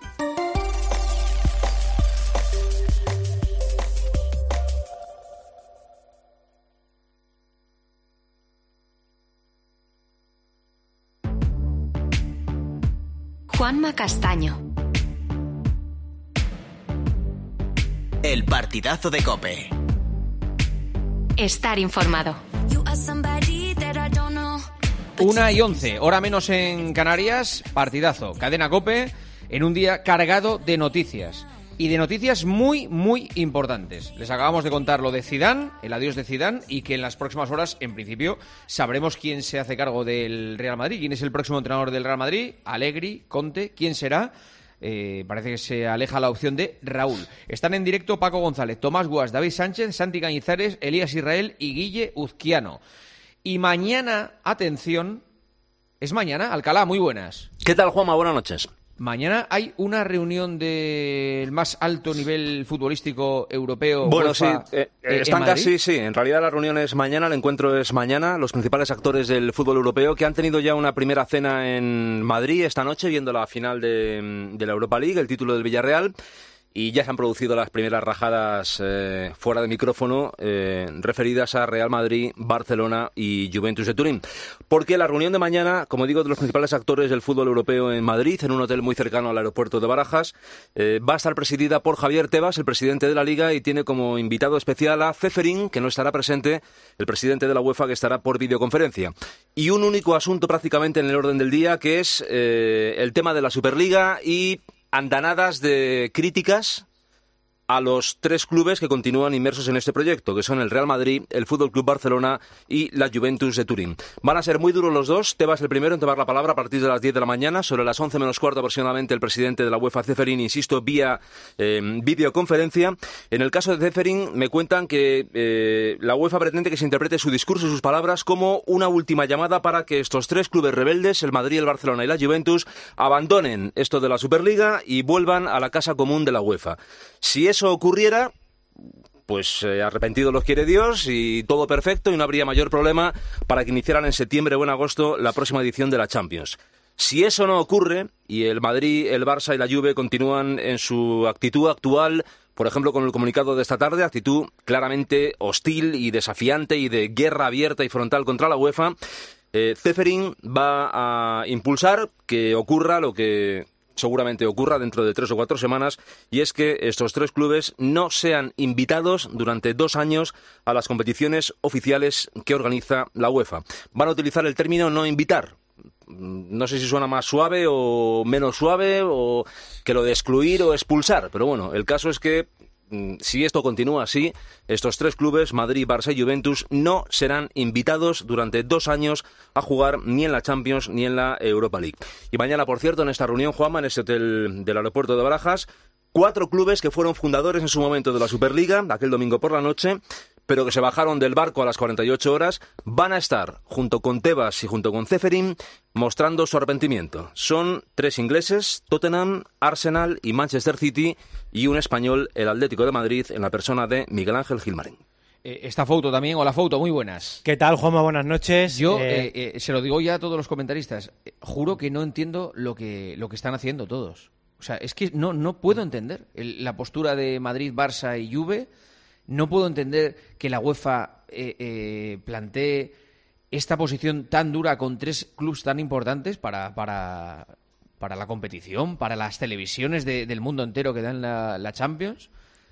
Juanma Castaño. El partidazo de COPE. Estar informado. 1:11, hora menos en Canarias, partidazo, cadena COPE, en un día cargado de noticias. Y de noticias muy, muy importantes. Les acabamos de contar lo de Zidane, el adiós de Zidane, y que en las próximas horas, en principio, sabremos quién se hace cargo del Real Madrid, quién es el próximo entrenador del Real Madrid, Allegri, Conte, quién será. Parece que se aleja la opción de Raúl. Están en directo Paco González, Tomás Guas, David Sánchez, Santi Cañizares, Elías Israel y Guille Uzquiano. Y mañana, atención, es mañana, Alcalá, muy buenas. ¿Qué tal, Juanma? Buenas noches. Mañana hay una reunión del más alto nivel futbolístico europeo. Bueno, UEFA, sí, están casi, sí. En realidad la reunión es mañana, el encuentro es mañana. Los principales actores del fútbol europeo que han tenido ya una primera cena en Madrid esta noche, viendo la final de la Europa League, el título del Villarreal. Y ya se han producido las primeras rajadas fuera de micrófono referidas a Real Madrid, Barcelona y Juventus de Turín. Porque la reunión de mañana, como digo, de los principales actores del fútbol europeo en Madrid, en un hotel muy cercano al aeropuerto de Barajas, va a estar presidida por Javier Tebas, el presidente de la Liga, y tiene como invitado especial a Ceferín, que no estará presente, el presidente de la UEFA, que estará por videoconferencia. Y un único asunto prácticamente en el orden del día, que es el tema de la Superliga y andanadas de críticas a los 3 clubes que continúan inmersos en este proyecto, que son el Real Madrid, el Fútbol Club Barcelona y la Juventus de Turín. Van a ser muy duros los dos. Tebas el primero en tomar la palabra a partir de las 10 de la mañana. Sobre las 11 menos cuarto aproximadamente el presidente de la UEFA, Ceferín, insisto, vía videoconferencia. En el caso de Ceferín me cuentan que la UEFA pretende que se interprete su discurso y sus palabras como una última llamada para que estos 3 clubes rebeldes, el Madrid, el Barcelona y la Juventus, abandonen esto de la Superliga y vuelvan a la casa común de la UEFA. Si eso ocurriera, pues arrepentidos los quiere Dios y todo perfecto y no habría mayor problema para que iniciaran en septiembre o en agosto la próxima edición de la Champions. Si eso no ocurre y el Madrid, el Barça y la Juve continúan en su actitud actual, por ejemplo con el comunicado de esta tarde, actitud claramente hostil y desafiante y de guerra abierta y frontal contra la UEFA, Ceferín va a impulsar que ocurra lo que seguramente ocurra dentro de 3 o 4 semanas, y es que estos 3 clubes no sean invitados durante 2 años a las competiciones oficiales que organiza la UEFA. Van a utilizar el término no invitar. No sé si suena más suave o menos suave, o que lo de excluir o expulsar, pero bueno, el caso es que si esto continúa así, estos 3 clubes, Madrid, Barça y Juventus, no serán invitados durante 2 años a jugar ni en la Champions ni en la Europa League. Y mañana, por cierto, en esta reunión, Juanma, en este hotel del aeropuerto de Barajas, 4 clubes que fueron fundadores en su momento de la Superliga, aquel domingo por la noche, pero que se bajaron del barco a las 48 horas, van a estar, junto con Tebas y junto con Ceferín, mostrando su arrepentimiento. Son 3 ingleses, Tottenham, Arsenal y Manchester City, y un español, el Atlético de Madrid, en la persona de Miguel Ángel Gilmarín. Esta foto también. Hola, foto, muy buenas. ¿Qué tal, Juanma? Buenas noches. Yo se lo digo ya a todos los comentaristas. Juro que no entiendo lo que están haciendo todos. O sea, es que no puedo entender la postura de Madrid, Barça y Juve. No puedo entender que la UEFA plantee esta posición tan dura con 3 clubes tan importantes para la competición, para las televisiones del mundo entero que dan la Champions.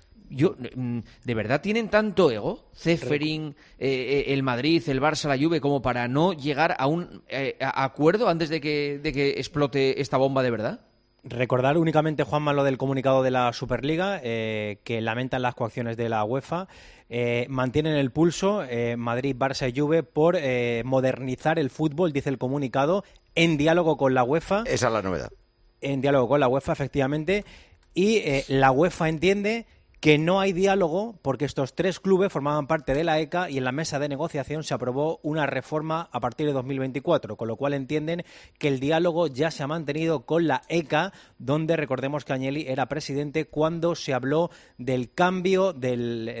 ¿De verdad tienen tanto ego, Ceferín, el Madrid, el Barça, la Juve, como para no llegar a un acuerdo antes de que explote esta bomba de verdad? Recordar únicamente, Juanma, lo del comunicado de la Superliga, que lamentan las coacciones de la UEFA. Mantienen el pulso Madrid, Barça y Juve por modernizar el fútbol, dice el comunicado, en diálogo con la UEFA. Esa es la novedad. En diálogo con la UEFA, efectivamente. Y la UEFA entiende que no hay diálogo porque estos 3 clubes formaban parte de la ECA y en la mesa de negociación se aprobó una reforma a partir de 2024, con lo cual entienden que el diálogo ya se ha mantenido con la ECA, donde recordemos que Agnelli era presidente cuando se habló del cambio de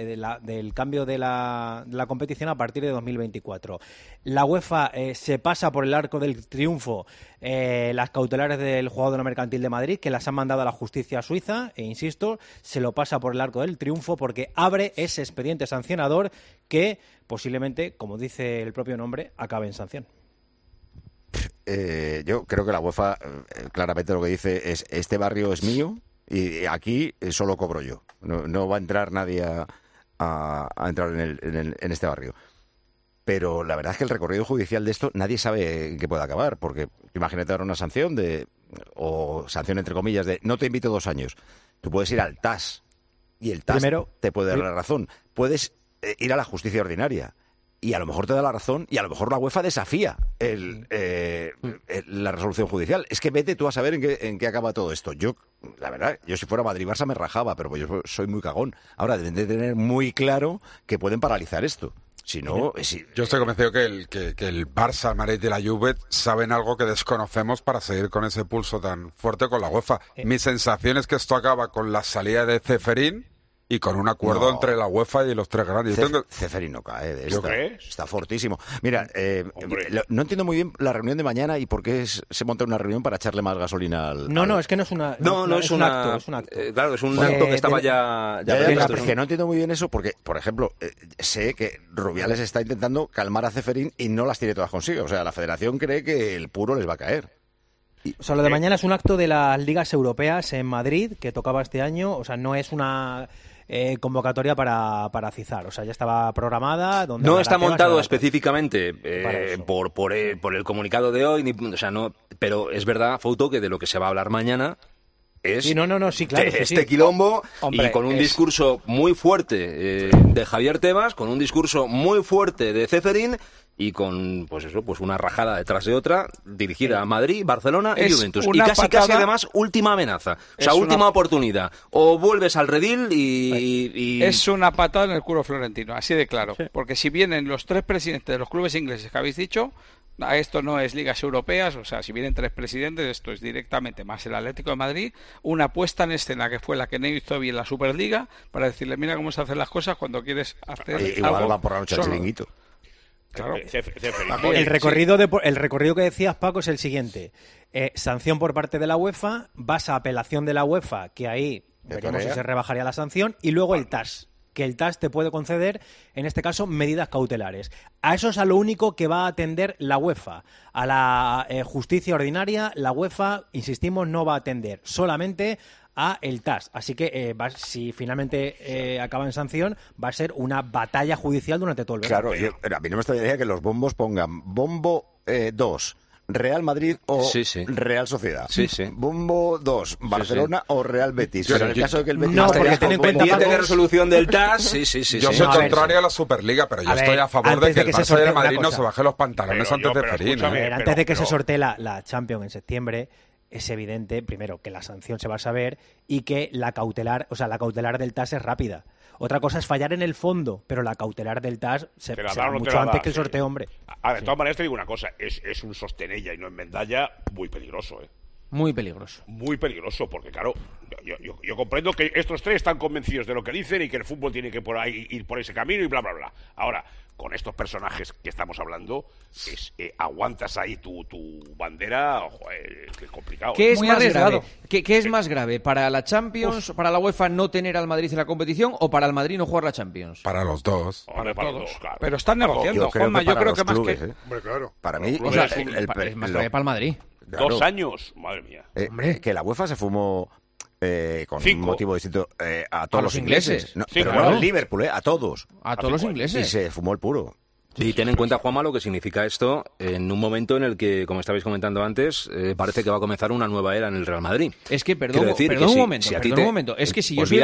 la competición a partir de 2024. La UEFA se pasa por el arco del triunfo las cautelares del juzgado de lo mercantil de Madrid, que las han mandado a la justicia suiza, e insisto, se lo pasa por el arco del triunfo porque abre ese expediente sancionador que posiblemente, como dice el propio nombre, acabe en sanción. Yo creo que la UEFA claramente lo que dice es: este barrio es mío y aquí solo cobro yo. No va a entrar nadie a entrar en este barrio. Pero la verdad es que el recorrido judicial de esto nadie sabe en qué puede acabar, porque imagínate ahora una sanción o sanción entre comillas de no te invito 2 años. Tú puedes ir al TAS y el TAS te puede dar la razón. Puedes ir a la justicia ordinaria y a lo mejor te da la razón y a lo mejor la UEFA desafía la resolución judicial. Es que vete tú a saber en qué acaba todo esto. La verdad, yo si fuera Madrid-Barça me rajaba, pero yo soy muy cagón. Ahora deben de tener muy claro que pueden paralizar esto. Si no, yo estoy convencido que el Barça, el Madrid y la Juve saben algo que desconocemos para seguir con ese pulso tan fuerte con la UEFA. Mi sensación es que esto acaba con la salida de Ceferín y con un acuerdo entre la UEFA y los 3 grandes. Ceferín no cae de ¿Yo esta. crees? Está fortísimo. Mira, no entiendo muy bien la reunión de mañana y por qué se monta una reunión para echarle más gasolina al... No, es que no es una... No, es un acto. Claro, es un acto que estaba ya que no entiendo muy bien eso porque, por ejemplo, sé que Rubiales está intentando calmar a Ceferín y no las tiene todas consigo. O sea, la federación cree que el puro les va a caer. O sea, lo de mañana es un acto de las ligas europeas en Madrid que tocaba este año. O sea, no es una convocatoria para Cizar. O sea, ya estaba programada. No está montado específicamente por el comunicado de hoy. Pero es verdad, Fouto, que de lo que se va a hablar mañana es sí, claro, este quilombo. Hombre, y con un discurso muy fuerte de Javier Tebas, con un discurso muy fuerte de Ceferín y con una rajada detrás de otra dirigida a Madrid, Barcelona y Juventus. Y casi además última amenaza. O sea, última oportunidad. O vuelves al redil y... Es una patada en el culo florentino, así de claro. Sí. Porque si vienen los 3 presidentes de los clubes ingleses que habéis dicho, esto no es ligas europeas, o sea, si vienen 3 presidentes, esto es directamente más el Atlético de Madrid, una puesta en escena que fue la que no hizo bien la Superliga, para decirle, mira cómo se hacen las cosas cuando quieres hacer igual algo. Va por la noche al chiringuito. Claro. El recorrido que decías, Paco, es el siguiente. Sanción por parte de la UEFA, vas a apelación de la UEFA, que ahí veremos si se rebajaría la sanción, y luego el TAS. que el TAS te puede conceder, en este caso, medidas cautelares. A eso es a lo único que va a atender la UEFA. A la justicia ordinaria, la UEFA, insistimos, no va a atender, solamente a el TAS. Así que si finalmente acaba en sanción, va a ser una batalla judicial durante todo el verano. Claro, a mí no me extrañaría que los bombos pongan bombo 2. Real Madrid o Real Sociedad. Bombo 2, Barcelona o Real Betis. Pero en el caso de que el Betis... No, porque ten en cuenta de resolución del TAS. Yo soy contrario a la Superliga, pero yo estoy a favor de que el Barça y el Madrid no se baje los pantalones antes de Ferín. Antes de que se sortee la Champions en septiembre, es evidente, primero, que la sanción se va a saber y que la cautelar del TAS es rápida. Otra cosa es fallar en el fondo, pero la cautelar del TAS se da mucho antes que el sorteo, hombre. De todas maneras, te digo una cosa, es un sostenella y no enmendalla muy peligroso, ¿eh? Muy peligroso. Muy peligroso, porque claro, yo comprendo que estos tres están convencidos de lo que dicen y que el fútbol tiene que ir por ese camino y bla, bla, bla. Ahora, con estos personajes que estamos hablando, aguantas ahí tu bandera, joder, qué complicado. ¿Qué es más grave? ¿Qué es más grave? ¿Para la Champions, para la UEFA no tener al Madrid en la competición o para el Madrid no jugar la Champions? Para los dos. Para los dos, claro. Pero están negociando, Juanma, yo creo que más que... Hombre, claro. Para mí... es más grave para el Madrid. Claro. 2 años, madre mía. Que la UEFA se fumó con 5. un motivo distinto a todos los ingleses. No, 5, pero no al Liverpool, a todos. A todos los ingleses. Y se fumó el puro. Y ten en cuenta, Juanma, lo que significa esto en un momento en el que, como estabais comentando antes, parece que va a comenzar una nueva era en el Real Madrid. Es que, perdón un momento. Es que si yo soy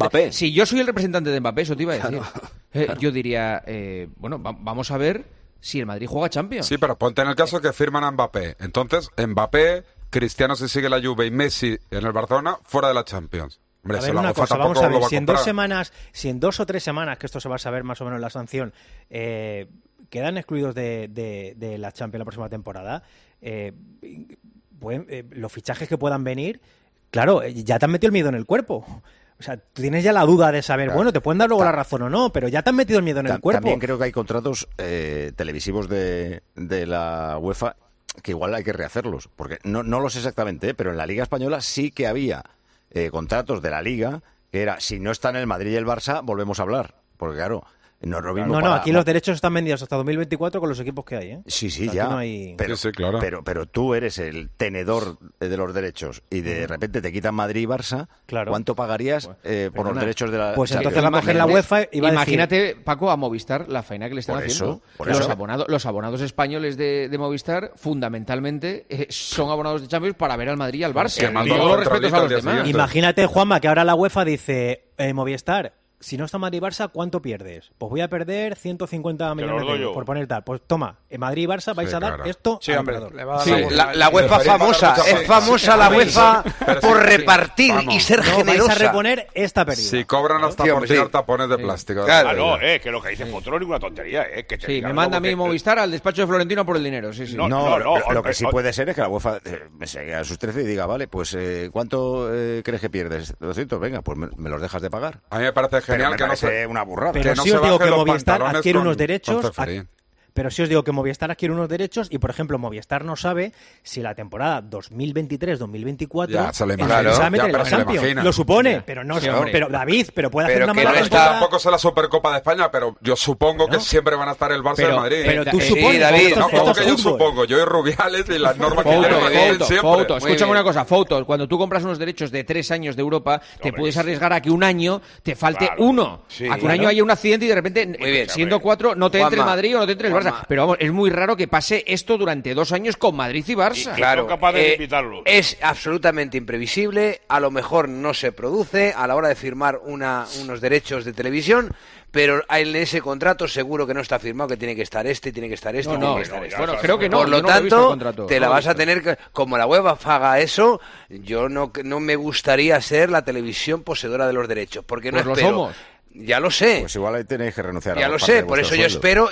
el representante de Mbappé, eso te iba a decir. Yo diría, vamos a ver si el Madrid juega Champions. Sí, pero ponte en el caso que firman a Mbappé. Entonces, Mbappé, Cristiano si sigue la Juve y Messi en el Barcelona, fuera de la Champions. Hombre, a ver, una cosa, vamos a ver, si en 2 o 3 semanas, que esto se va a saber más o menos la sanción, quedan excluidos de la Champions la próxima temporada, los fichajes que puedan venir, claro, ya te han metido el miedo en el cuerpo. O sea, tú tienes ya la duda de saber, bueno, te pueden dar luego la razón o no, pero ya te han metido el miedo en el cuerpo. También creo que hay contratos televisivos de la UEFA que igual hay que rehacerlos, porque no lo sé exactamente, pero en la Liga Española sí que había contratos de la Liga que era, si no están el Madrid y el Barça, volvemos a hablar, porque claro... No, aquí los derechos están vendidos hasta 2024 con los equipos que hay, ¿eh? Sí, o sea, ya. No hay... pero tú eres el tenedor de los derechos y de repente te quitan Madrid y Barça. Claro. ¿Cuánto pagarías por los derechos de la Pues entonces va a coger la UEFA y va a decir... Imagínate, Paco, a Movistar la faena que le están haciendo. Los abonados españoles de Movistar, fundamentalmente, son abonados de Champions para ver al Madrid y al Barça. Y todos los respetos a los demás. Imagínate, Juanma, que ahora la UEFA dice, Movistar... Si no está Madrid y Barça, ¿cuánto pierdes? Pues voy a perder 150 millones de euros, por poner tal. Pues toma, en Madrid y Barça vais a dar esto al operador. La UEFA famosa. Es famosa la UEFA por repartir y ser generosa. Vais a reponer esta pérdida. Si cobran hasta por tirar tapones de plástico. Claro, que lo que dice Fotrón es una tontería. Que me manda a mí Movistar al despacho de Florentino por el dinero. No, lo que sí puede ser es que la UEFA me siga a sus 13 y diga, vale, pues ¿cuánto crees que pierdes? 200, venga, pues me los dejas de pagar. A mí me parece genial, que no sea una burrada. Pero si os digo que Movistar adquiere unos derechos... Pero si os digo que Movistar adquiere unos derechos y, por ejemplo, Movistar no sabe si la temporada 2023-2024 se le mete en la Champions. Lo supone, pero no pero David, puede hacer una mala temporada. Tampoco es la Supercopa de España, pero yo supongo que siempre van a estar el Barça y el Madrid. Pero tú supones, David, como que yo supongo, yo y Rubiales y las normas que tienen siempre. Escúchame una cosa, Foto, cuando tú compras unos derechos de 3 años de Europa, te puedes arriesgar a que un año te falte uno. A que un año haya un accidente y de repente, siendo 4, no te entre el Madrid o no te entre el Barça. Pero vamos, es muy raro que pase esto durante 2 años con Madrid y Barça. Claro, es absolutamente imprevisible, a lo mejor no se produce a la hora de firmar unos derechos de televisión, pero en ese contrato seguro que no está firmado que tiene que estar tiene que estar este. Bueno, creo que no. Por lo tanto, te la vas a tener que... Como la UEFA haga eso, yo no me gustaría ser la televisión poseedora de los derechos, porque no espero... Lo somos. Ya lo sé. Pues igual ahí tenéis que renunciar a ya lo sé, por eso yo espero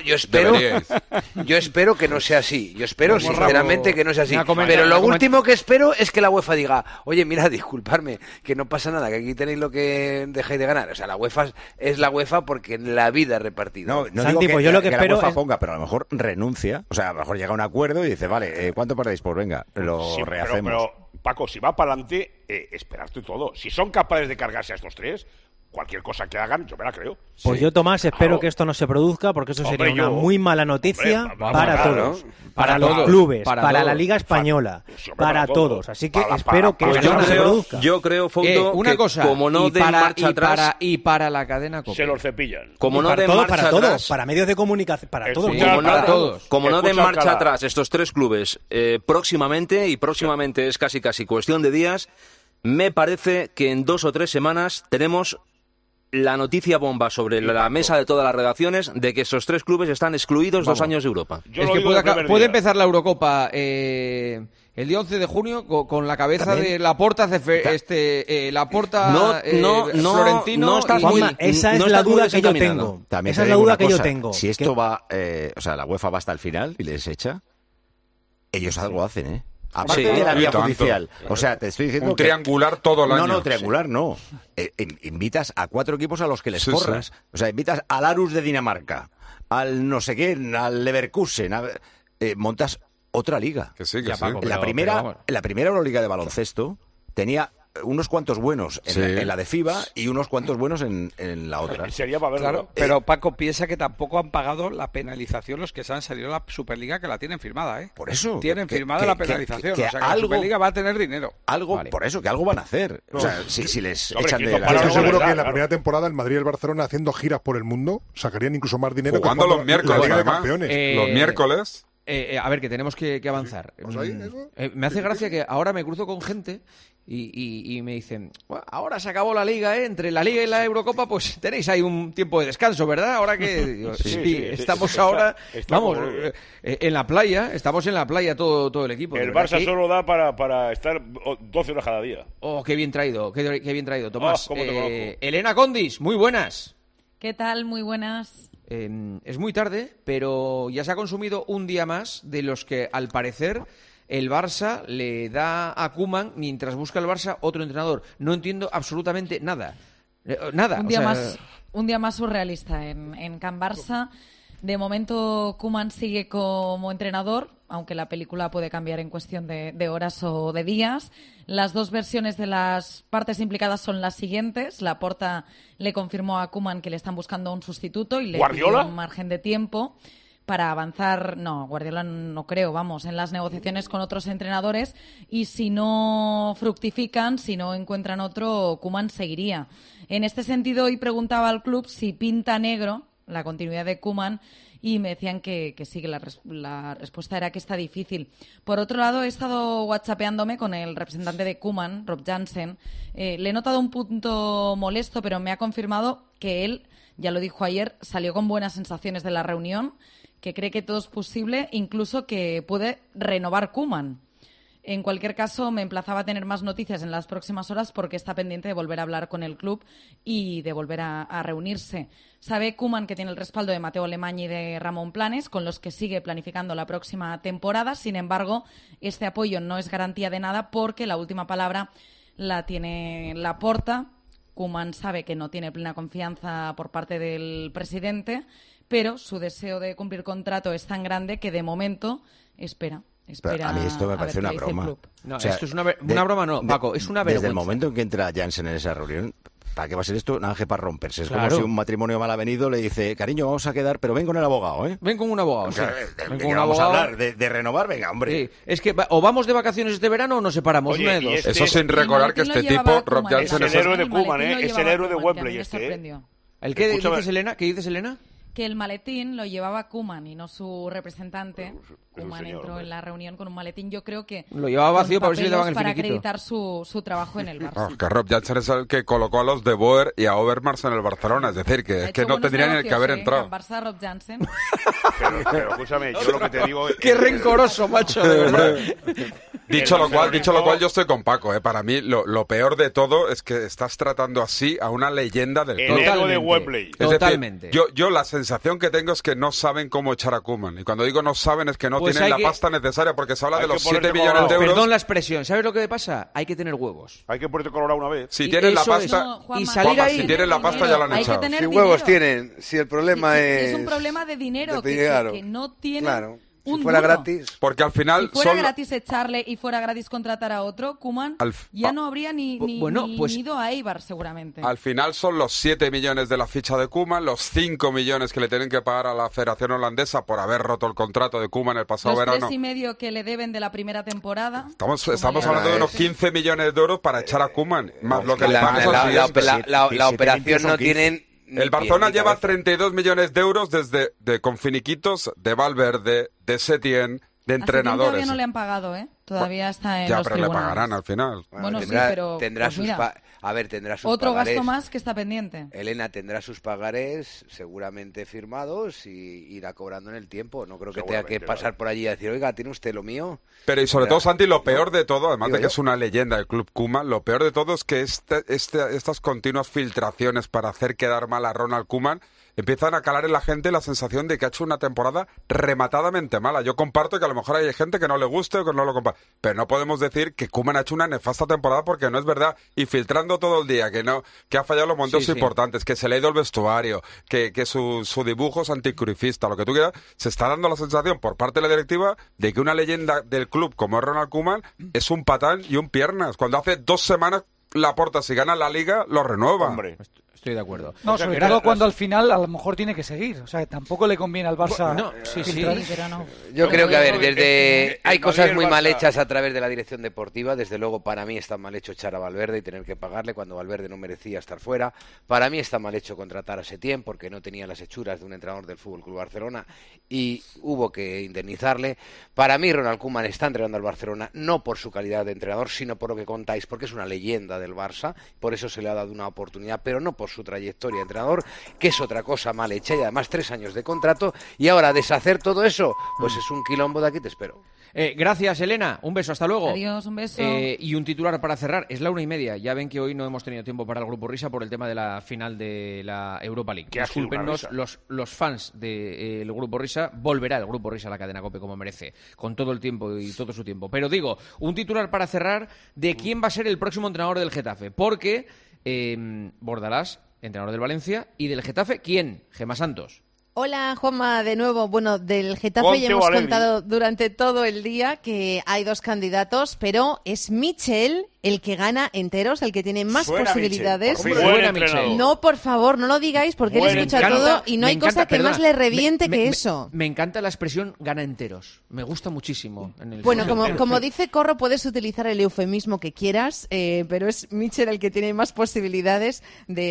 que no sea así. Yo espero sinceramente que no sea así. Pero lo último que espero es que la UEFA diga, oye, mira, disculparme, que no pasa nada, que aquí tenéis lo que dejáis de ganar. O sea, la UEFA es la UEFA porque en la vida es repartida. No Santi, digo que, yo lo que espero la UEFA ponga, pero a lo mejor renuncia. O sea, a lo mejor llega a un acuerdo y dice, vale, ¿cuánto perdéis? Pues venga, lo rehacemos. Pero, Paco, si va para adelante, esperarte todo. Si son capaces de cargarse a estos tres... cualquier cosa que hagan, yo me la creo. Pues yo, Tomás, espero que esto no se produzca, porque eso sería una muy mala noticia para todos. Para los clubes, para la Liga Española, para todos. Así que espero que esto no se produzca. Yo creo, Fouto, una que cosa, como no den marcha atrás... Y para la cadena COPE. Se los cepillan. Como no den marcha atrás... Para medios de comunicación, para todos. Como no den marcha atrás estos tres clubes próximamente es casi cuestión de días, me parece que en 2 o 3 semanas tenemos la noticia bomba sobre la mesa de todas las redacciones de que esos 3 clubes están excluidos 2 años de Europa. Es que puede empezar la Eurocopa el día 11 de junio con la cabeza de Laporta, Laporta, Florentino. Esa es la duda que yo tengo. Esa es la duda que yo tengo. Si esto va, la UEFA va hasta el final y les echa, ellos algo hacen, ¿eh? Aparte de la vía judicial. O sea, te estoy diciendo un triangular todo el año. No, triangular no. Invitas a 4 equipos a los que les forras. Sí. O sea, invitas al Aarhus de Dinamarca, al no sé qué, al Leverkusen. Montas otra liga. Que sí. Paco, la primera Euroliga de baloncesto tenía unos cuantos buenos en la de FIBA y unos cuantos buenos en la otra. Sería para verlo. Claro, pero Paco piensa que tampoco han pagado la penalización los que se han salido de la Superliga, que la tienen firmada, ¿eh? Por eso. Tienen firmada la penalización. O sea, que la Superliga va a tener dinero. Por eso, que algo van a hacer. O sea, si les echan de la... Estoy seguro que en la primera temporada el Madrid y el Barcelona haciendo giras por el mundo sacarían incluso más dinero jugando los miércoles, la Liga de Campeones. Los miércoles... a ver, que tenemos que avanzar. Me hace gracia que ahora me cruzo con gente y me dicen, bueno, ahora se acabó la Liga, entre la Liga y la Eurocopa, pues tenéis ahí un tiempo de descanso, ¿verdad? Ahora que digo, estamos ahora, en la playa, estamos en la playa todo el equipo. El Barça solo da para estar 12 horas cada día. Oh, qué bien traído, Tomás. ¿Cómo te conozco? Elena Condis, muy buenas. ¿Qué tal? Muy buenas. Es muy tarde, pero ya se ha consumido un día más de los que, al parecer, el Barça le da a Koeman mientras busca el Barça otro entrenador. No entiendo absolutamente nada. Un día más surrealista en Can Barça. De momento, Koeman sigue como entrenador, aunque la película puede cambiar en cuestión de horas o de días. Las 2 versiones de las partes implicadas son las siguientes. Laporta le confirmó a Koeman que le están buscando un sustituto y le pidió un margen de tiempo para avanzar. No, Guardiola no creo, en las negociaciones con otros entrenadores, y si no fructifican, si no encuentran otro, Koeman seguiría. En este sentido, hoy preguntaba al club si pinta negro la continuidad de Koeman, y me decían que sí, que la respuesta era que está difícil. Por otro lado, he estado whatsappeándome con el representante de Koeman, Rob Jansen. Le he notado un punto molesto, pero me ha confirmado que él, ya lo dijo ayer, salió con buenas sensaciones de la reunión, que cree que todo es posible, incluso que puede renovar Koeman. En cualquier caso, me emplazaba a tener más noticias en las próximas horas, porque está pendiente de volver a hablar con el club y de volver a reunirse. Sabe Koeman que tiene el respaldo de Mateo Alemany y de Ramón Planes, con los que sigue planificando la próxima temporada. Sin embargo, este apoyo no es garantía de nada, porque la última palabra la tiene Laporta. Koeman sabe que no tiene plena confianza por parte del presidente, pero su deseo de cumplir contrato es tan grande que de momento espera. A mí esto me parece una broma. No, o sea, esto es una broma, no, Paco, es una vergüenza. Desde el momento en que entra Jansen en esa reunión, ¿para qué va a ser esto? Nada que para romperse. Es como si un matrimonio mal avenido le dice, cariño, vamos a quedar, pero ven con el abogado, ¿eh? Ven con un abogado. Vamos a hablar de renovar, venga, hombre. Sí. Es que o vamos de vacaciones este verano o nos separamos. Oye, una de dos. Eso sin recordar que este tipo, Rob Jansen, es el héroe de Koeman, es el héroe de Wembley ¿El qué dices, Elena? ¿Qué dices, Elena? Que el maletín lo llevaba Koeman y no su representante. Koeman entró en la reunión con un maletín. Yo creo que lo llevaba vacío para ver si le daban el para finiquito, acreditar su trabajo en el Barça. Que Rob Jansen es el que colocó a los De Boer y a Overmars en el Barcelona. Es decir, que es que no tendría ni que haber entrado. En Barça, Rob Jansen. Pero escúchame, yo lo que te digo... Qué rencoroso, macho, de verdad. Dicho lo cual, yo estoy con Paco. Para mí, lo peor de todo es que estás tratando así a una leyenda del club. El héroe de Wembley. Totalmente. Decir, yo la sensación que tengo es que no saben cómo echar a Koeman. Y cuando digo no saben, es que no tienen la pasta necesaria, porque se habla de los 7 millones de euros. Perdón la expresión. ¿Sabes lo que pasa? Hay que tener huevos. Hay que ponerte colorado una vez. Si tienen la pasta... Y salir ahí... Si tienen la pasta, ya la han echado. Si huevos tienen, si el problema es un problema de dinero, que no tienen Si fuera gratis. Porque al final... Si fuera gratis echarle y fuera gratis contratar a otro, Koeman ya no habría ni ido a Eibar, seguramente. Al final son los 7 millones de la ficha de Koeman, los 5 millones que le tienen que pagar a la Federación Holandesa por haber roto el contrato de Koeman el pasado verano. Los 3,5 que le deben de la primera temporada. Estamos hablando de unos 15 millones de euros para echar a Koeman, más lo que le pagan la operación no tienen... El Barcelona lleva 32 millones de euros con finiquitos de Valverde, de Setien, de entrenadores. Todavía no le han pagado, ¿eh? Todavía está en los pero tribunales. le pagarán al final. Bueno, tendrá, sí, pero tendrá pues sus tendrá sus otro pagarés. gasto más que está pendiente. Elena tendrá sus pagarés seguramente firmados y irá cobrando en el tiempo. No creo que tenga que pasar por allí y decir, oiga, ¿tiene usted lo mío? Pero y sobre todo, Santi, lo peor de todo, además de que es una leyenda del Club Koeman, lo peor de todo es que estas continuas filtraciones para hacer quedar mal a Ronald Koeman empiezan a calar en la gente la sensación de que ha hecho una temporada rematadamente mala. Yo comparto que a lo mejor hay gente que no le guste o que no lo comparte, pero no podemos decir que Koeman ha hecho una nefasta temporada porque no es verdad. Y filtrando todo el día que ha fallado los momentos importantes, que se le ha ido el vestuario, que su dibujo es anticruifista, lo que tú quieras, se está dando la sensación por parte de la directiva de que una leyenda del club como es Ronald Koeman es un patán y un piernas. Cuando hace 2 semanas Laporta, si gana la Liga, lo renueva. Hombre. Estoy de acuerdo. No, sobre todo cuando al final a lo mejor tiene que seguir. O sea, tampoco le conviene al Barça. Yo creo que, a ver, hay cosas muy mal hechas a través de la dirección deportiva. Desde luego, para mí está mal hecho echar a Valverde y tener que pagarle cuando Valverde no merecía estar fuera. Para mí está mal hecho contratar a Setién porque no tenía las hechuras de un entrenador del Fútbol Club Barcelona y hubo que indemnizarle. Para mí, Ronald Koeman está entrenando al Barcelona no por su calidad de entrenador, sino por lo que contáis, porque es una leyenda del Barça. Por eso se le ha dado una oportunidad, pero no por su trayectoria de entrenador, que es otra cosa mal hecha y además 3 años de contrato, y ahora deshacer todo eso, pues es un quilombo. De aquí te espero. Gracias, Elena, un beso, hasta luego. Adiós, un beso. Y un titular para cerrar, es la 1:30, ya ven que hoy no hemos tenido tiempo para el Grupo Risa por el tema de la final de la Europa League. Discúlpenos, los fans del Grupo Risa, volverá el Grupo Risa a la cadena COPE como merece, con todo el tiempo y todo su tiempo. Pero digo, un titular para cerrar de quién va a ser el próximo entrenador del Getafe, porque Bordalás, entrenador del Valencia, y del Getafe, ¿quién? Gemma Santos. Hola, Juanma, de nuevo. Bueno, del Getafe ya hemos contado durante todo el día que hay 2 candidatos, pero es Michel el que gana enteros, el que tiene más posibilidades. No, por favor, no lo digáis porque él escucha todo y no hay cosa que más le reviente que eso. Me encanta la expresión gana enteros. Me gusta muchísimo. Bueno, como dice Corro, puedes utilizar el eufemismo que quieras, pero es Michel el que tiene más posibilidades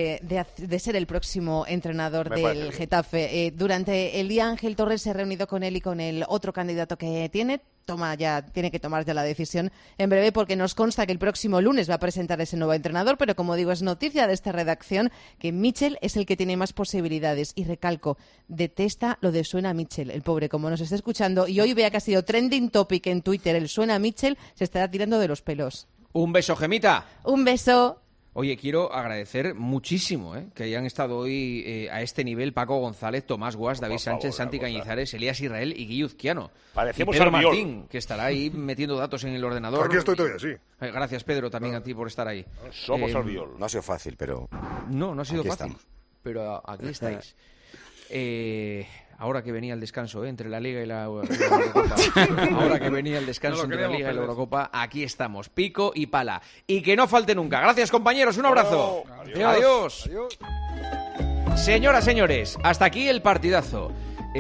de ser el próximo entrenador del Getafe. Durante el día Ángel Torres se ha reunido con él y con el otro candidato que tiene que tomar ya la decisión en breve, porque nos consta que el próximo lunes va a presentar ese nuevo entrenador, pero como digo, es noticia de esta redacción que Michel es el que tiene más posibilidades. Y recalco, detesta lo de suena Michel, el pobre, como nos está escuchando, y hoy vea que ha sido trending topic en Twitter, el suena Michel, se estará tirando de los pelos. Un beso, Gemita. Un beso. Oye, quiero agradecer muchísimo que hayan estado hoy a este nivel Paco González, Tomás Guas, David Sánchez, Santi Cañizares, Elías Israel y Guille Uzquiano. Parecemos y Pedro Albiol, Martín, que estará ahí metiendo datos en el ordenador. Aquí estoy todavía, sí. Gracias, Pedro, también a ti por estar ahí. Somos Albiol. No ha sido fácil, pero... No ha sido aquí fácil, estamos. pero aquí estáis. Ahora que venía el descanso entre la Liga y la Eurocopa, ahora que venía el descanso entre la Liga y la Eurocopa, aquí estamos, pico y pala. Y que no falte nunca. Gracias, compañeros, un abrazo. Adiós. Señoras, señores, hasta aquí el partidazo.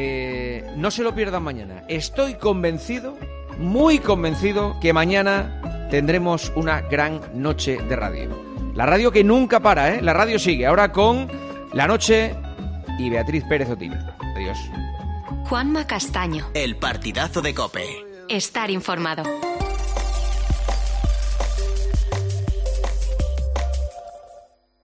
No se lo pierdan mañana. Estoy convencido, muy convencido, que mañana tendremos una gran noche de radio. La radio que nunca para, La radio sigue, ahora con La Noche y Beatriz Pérez Otín. Adiós. Juanma Castaño. El partidazo de COPE. Estar informado.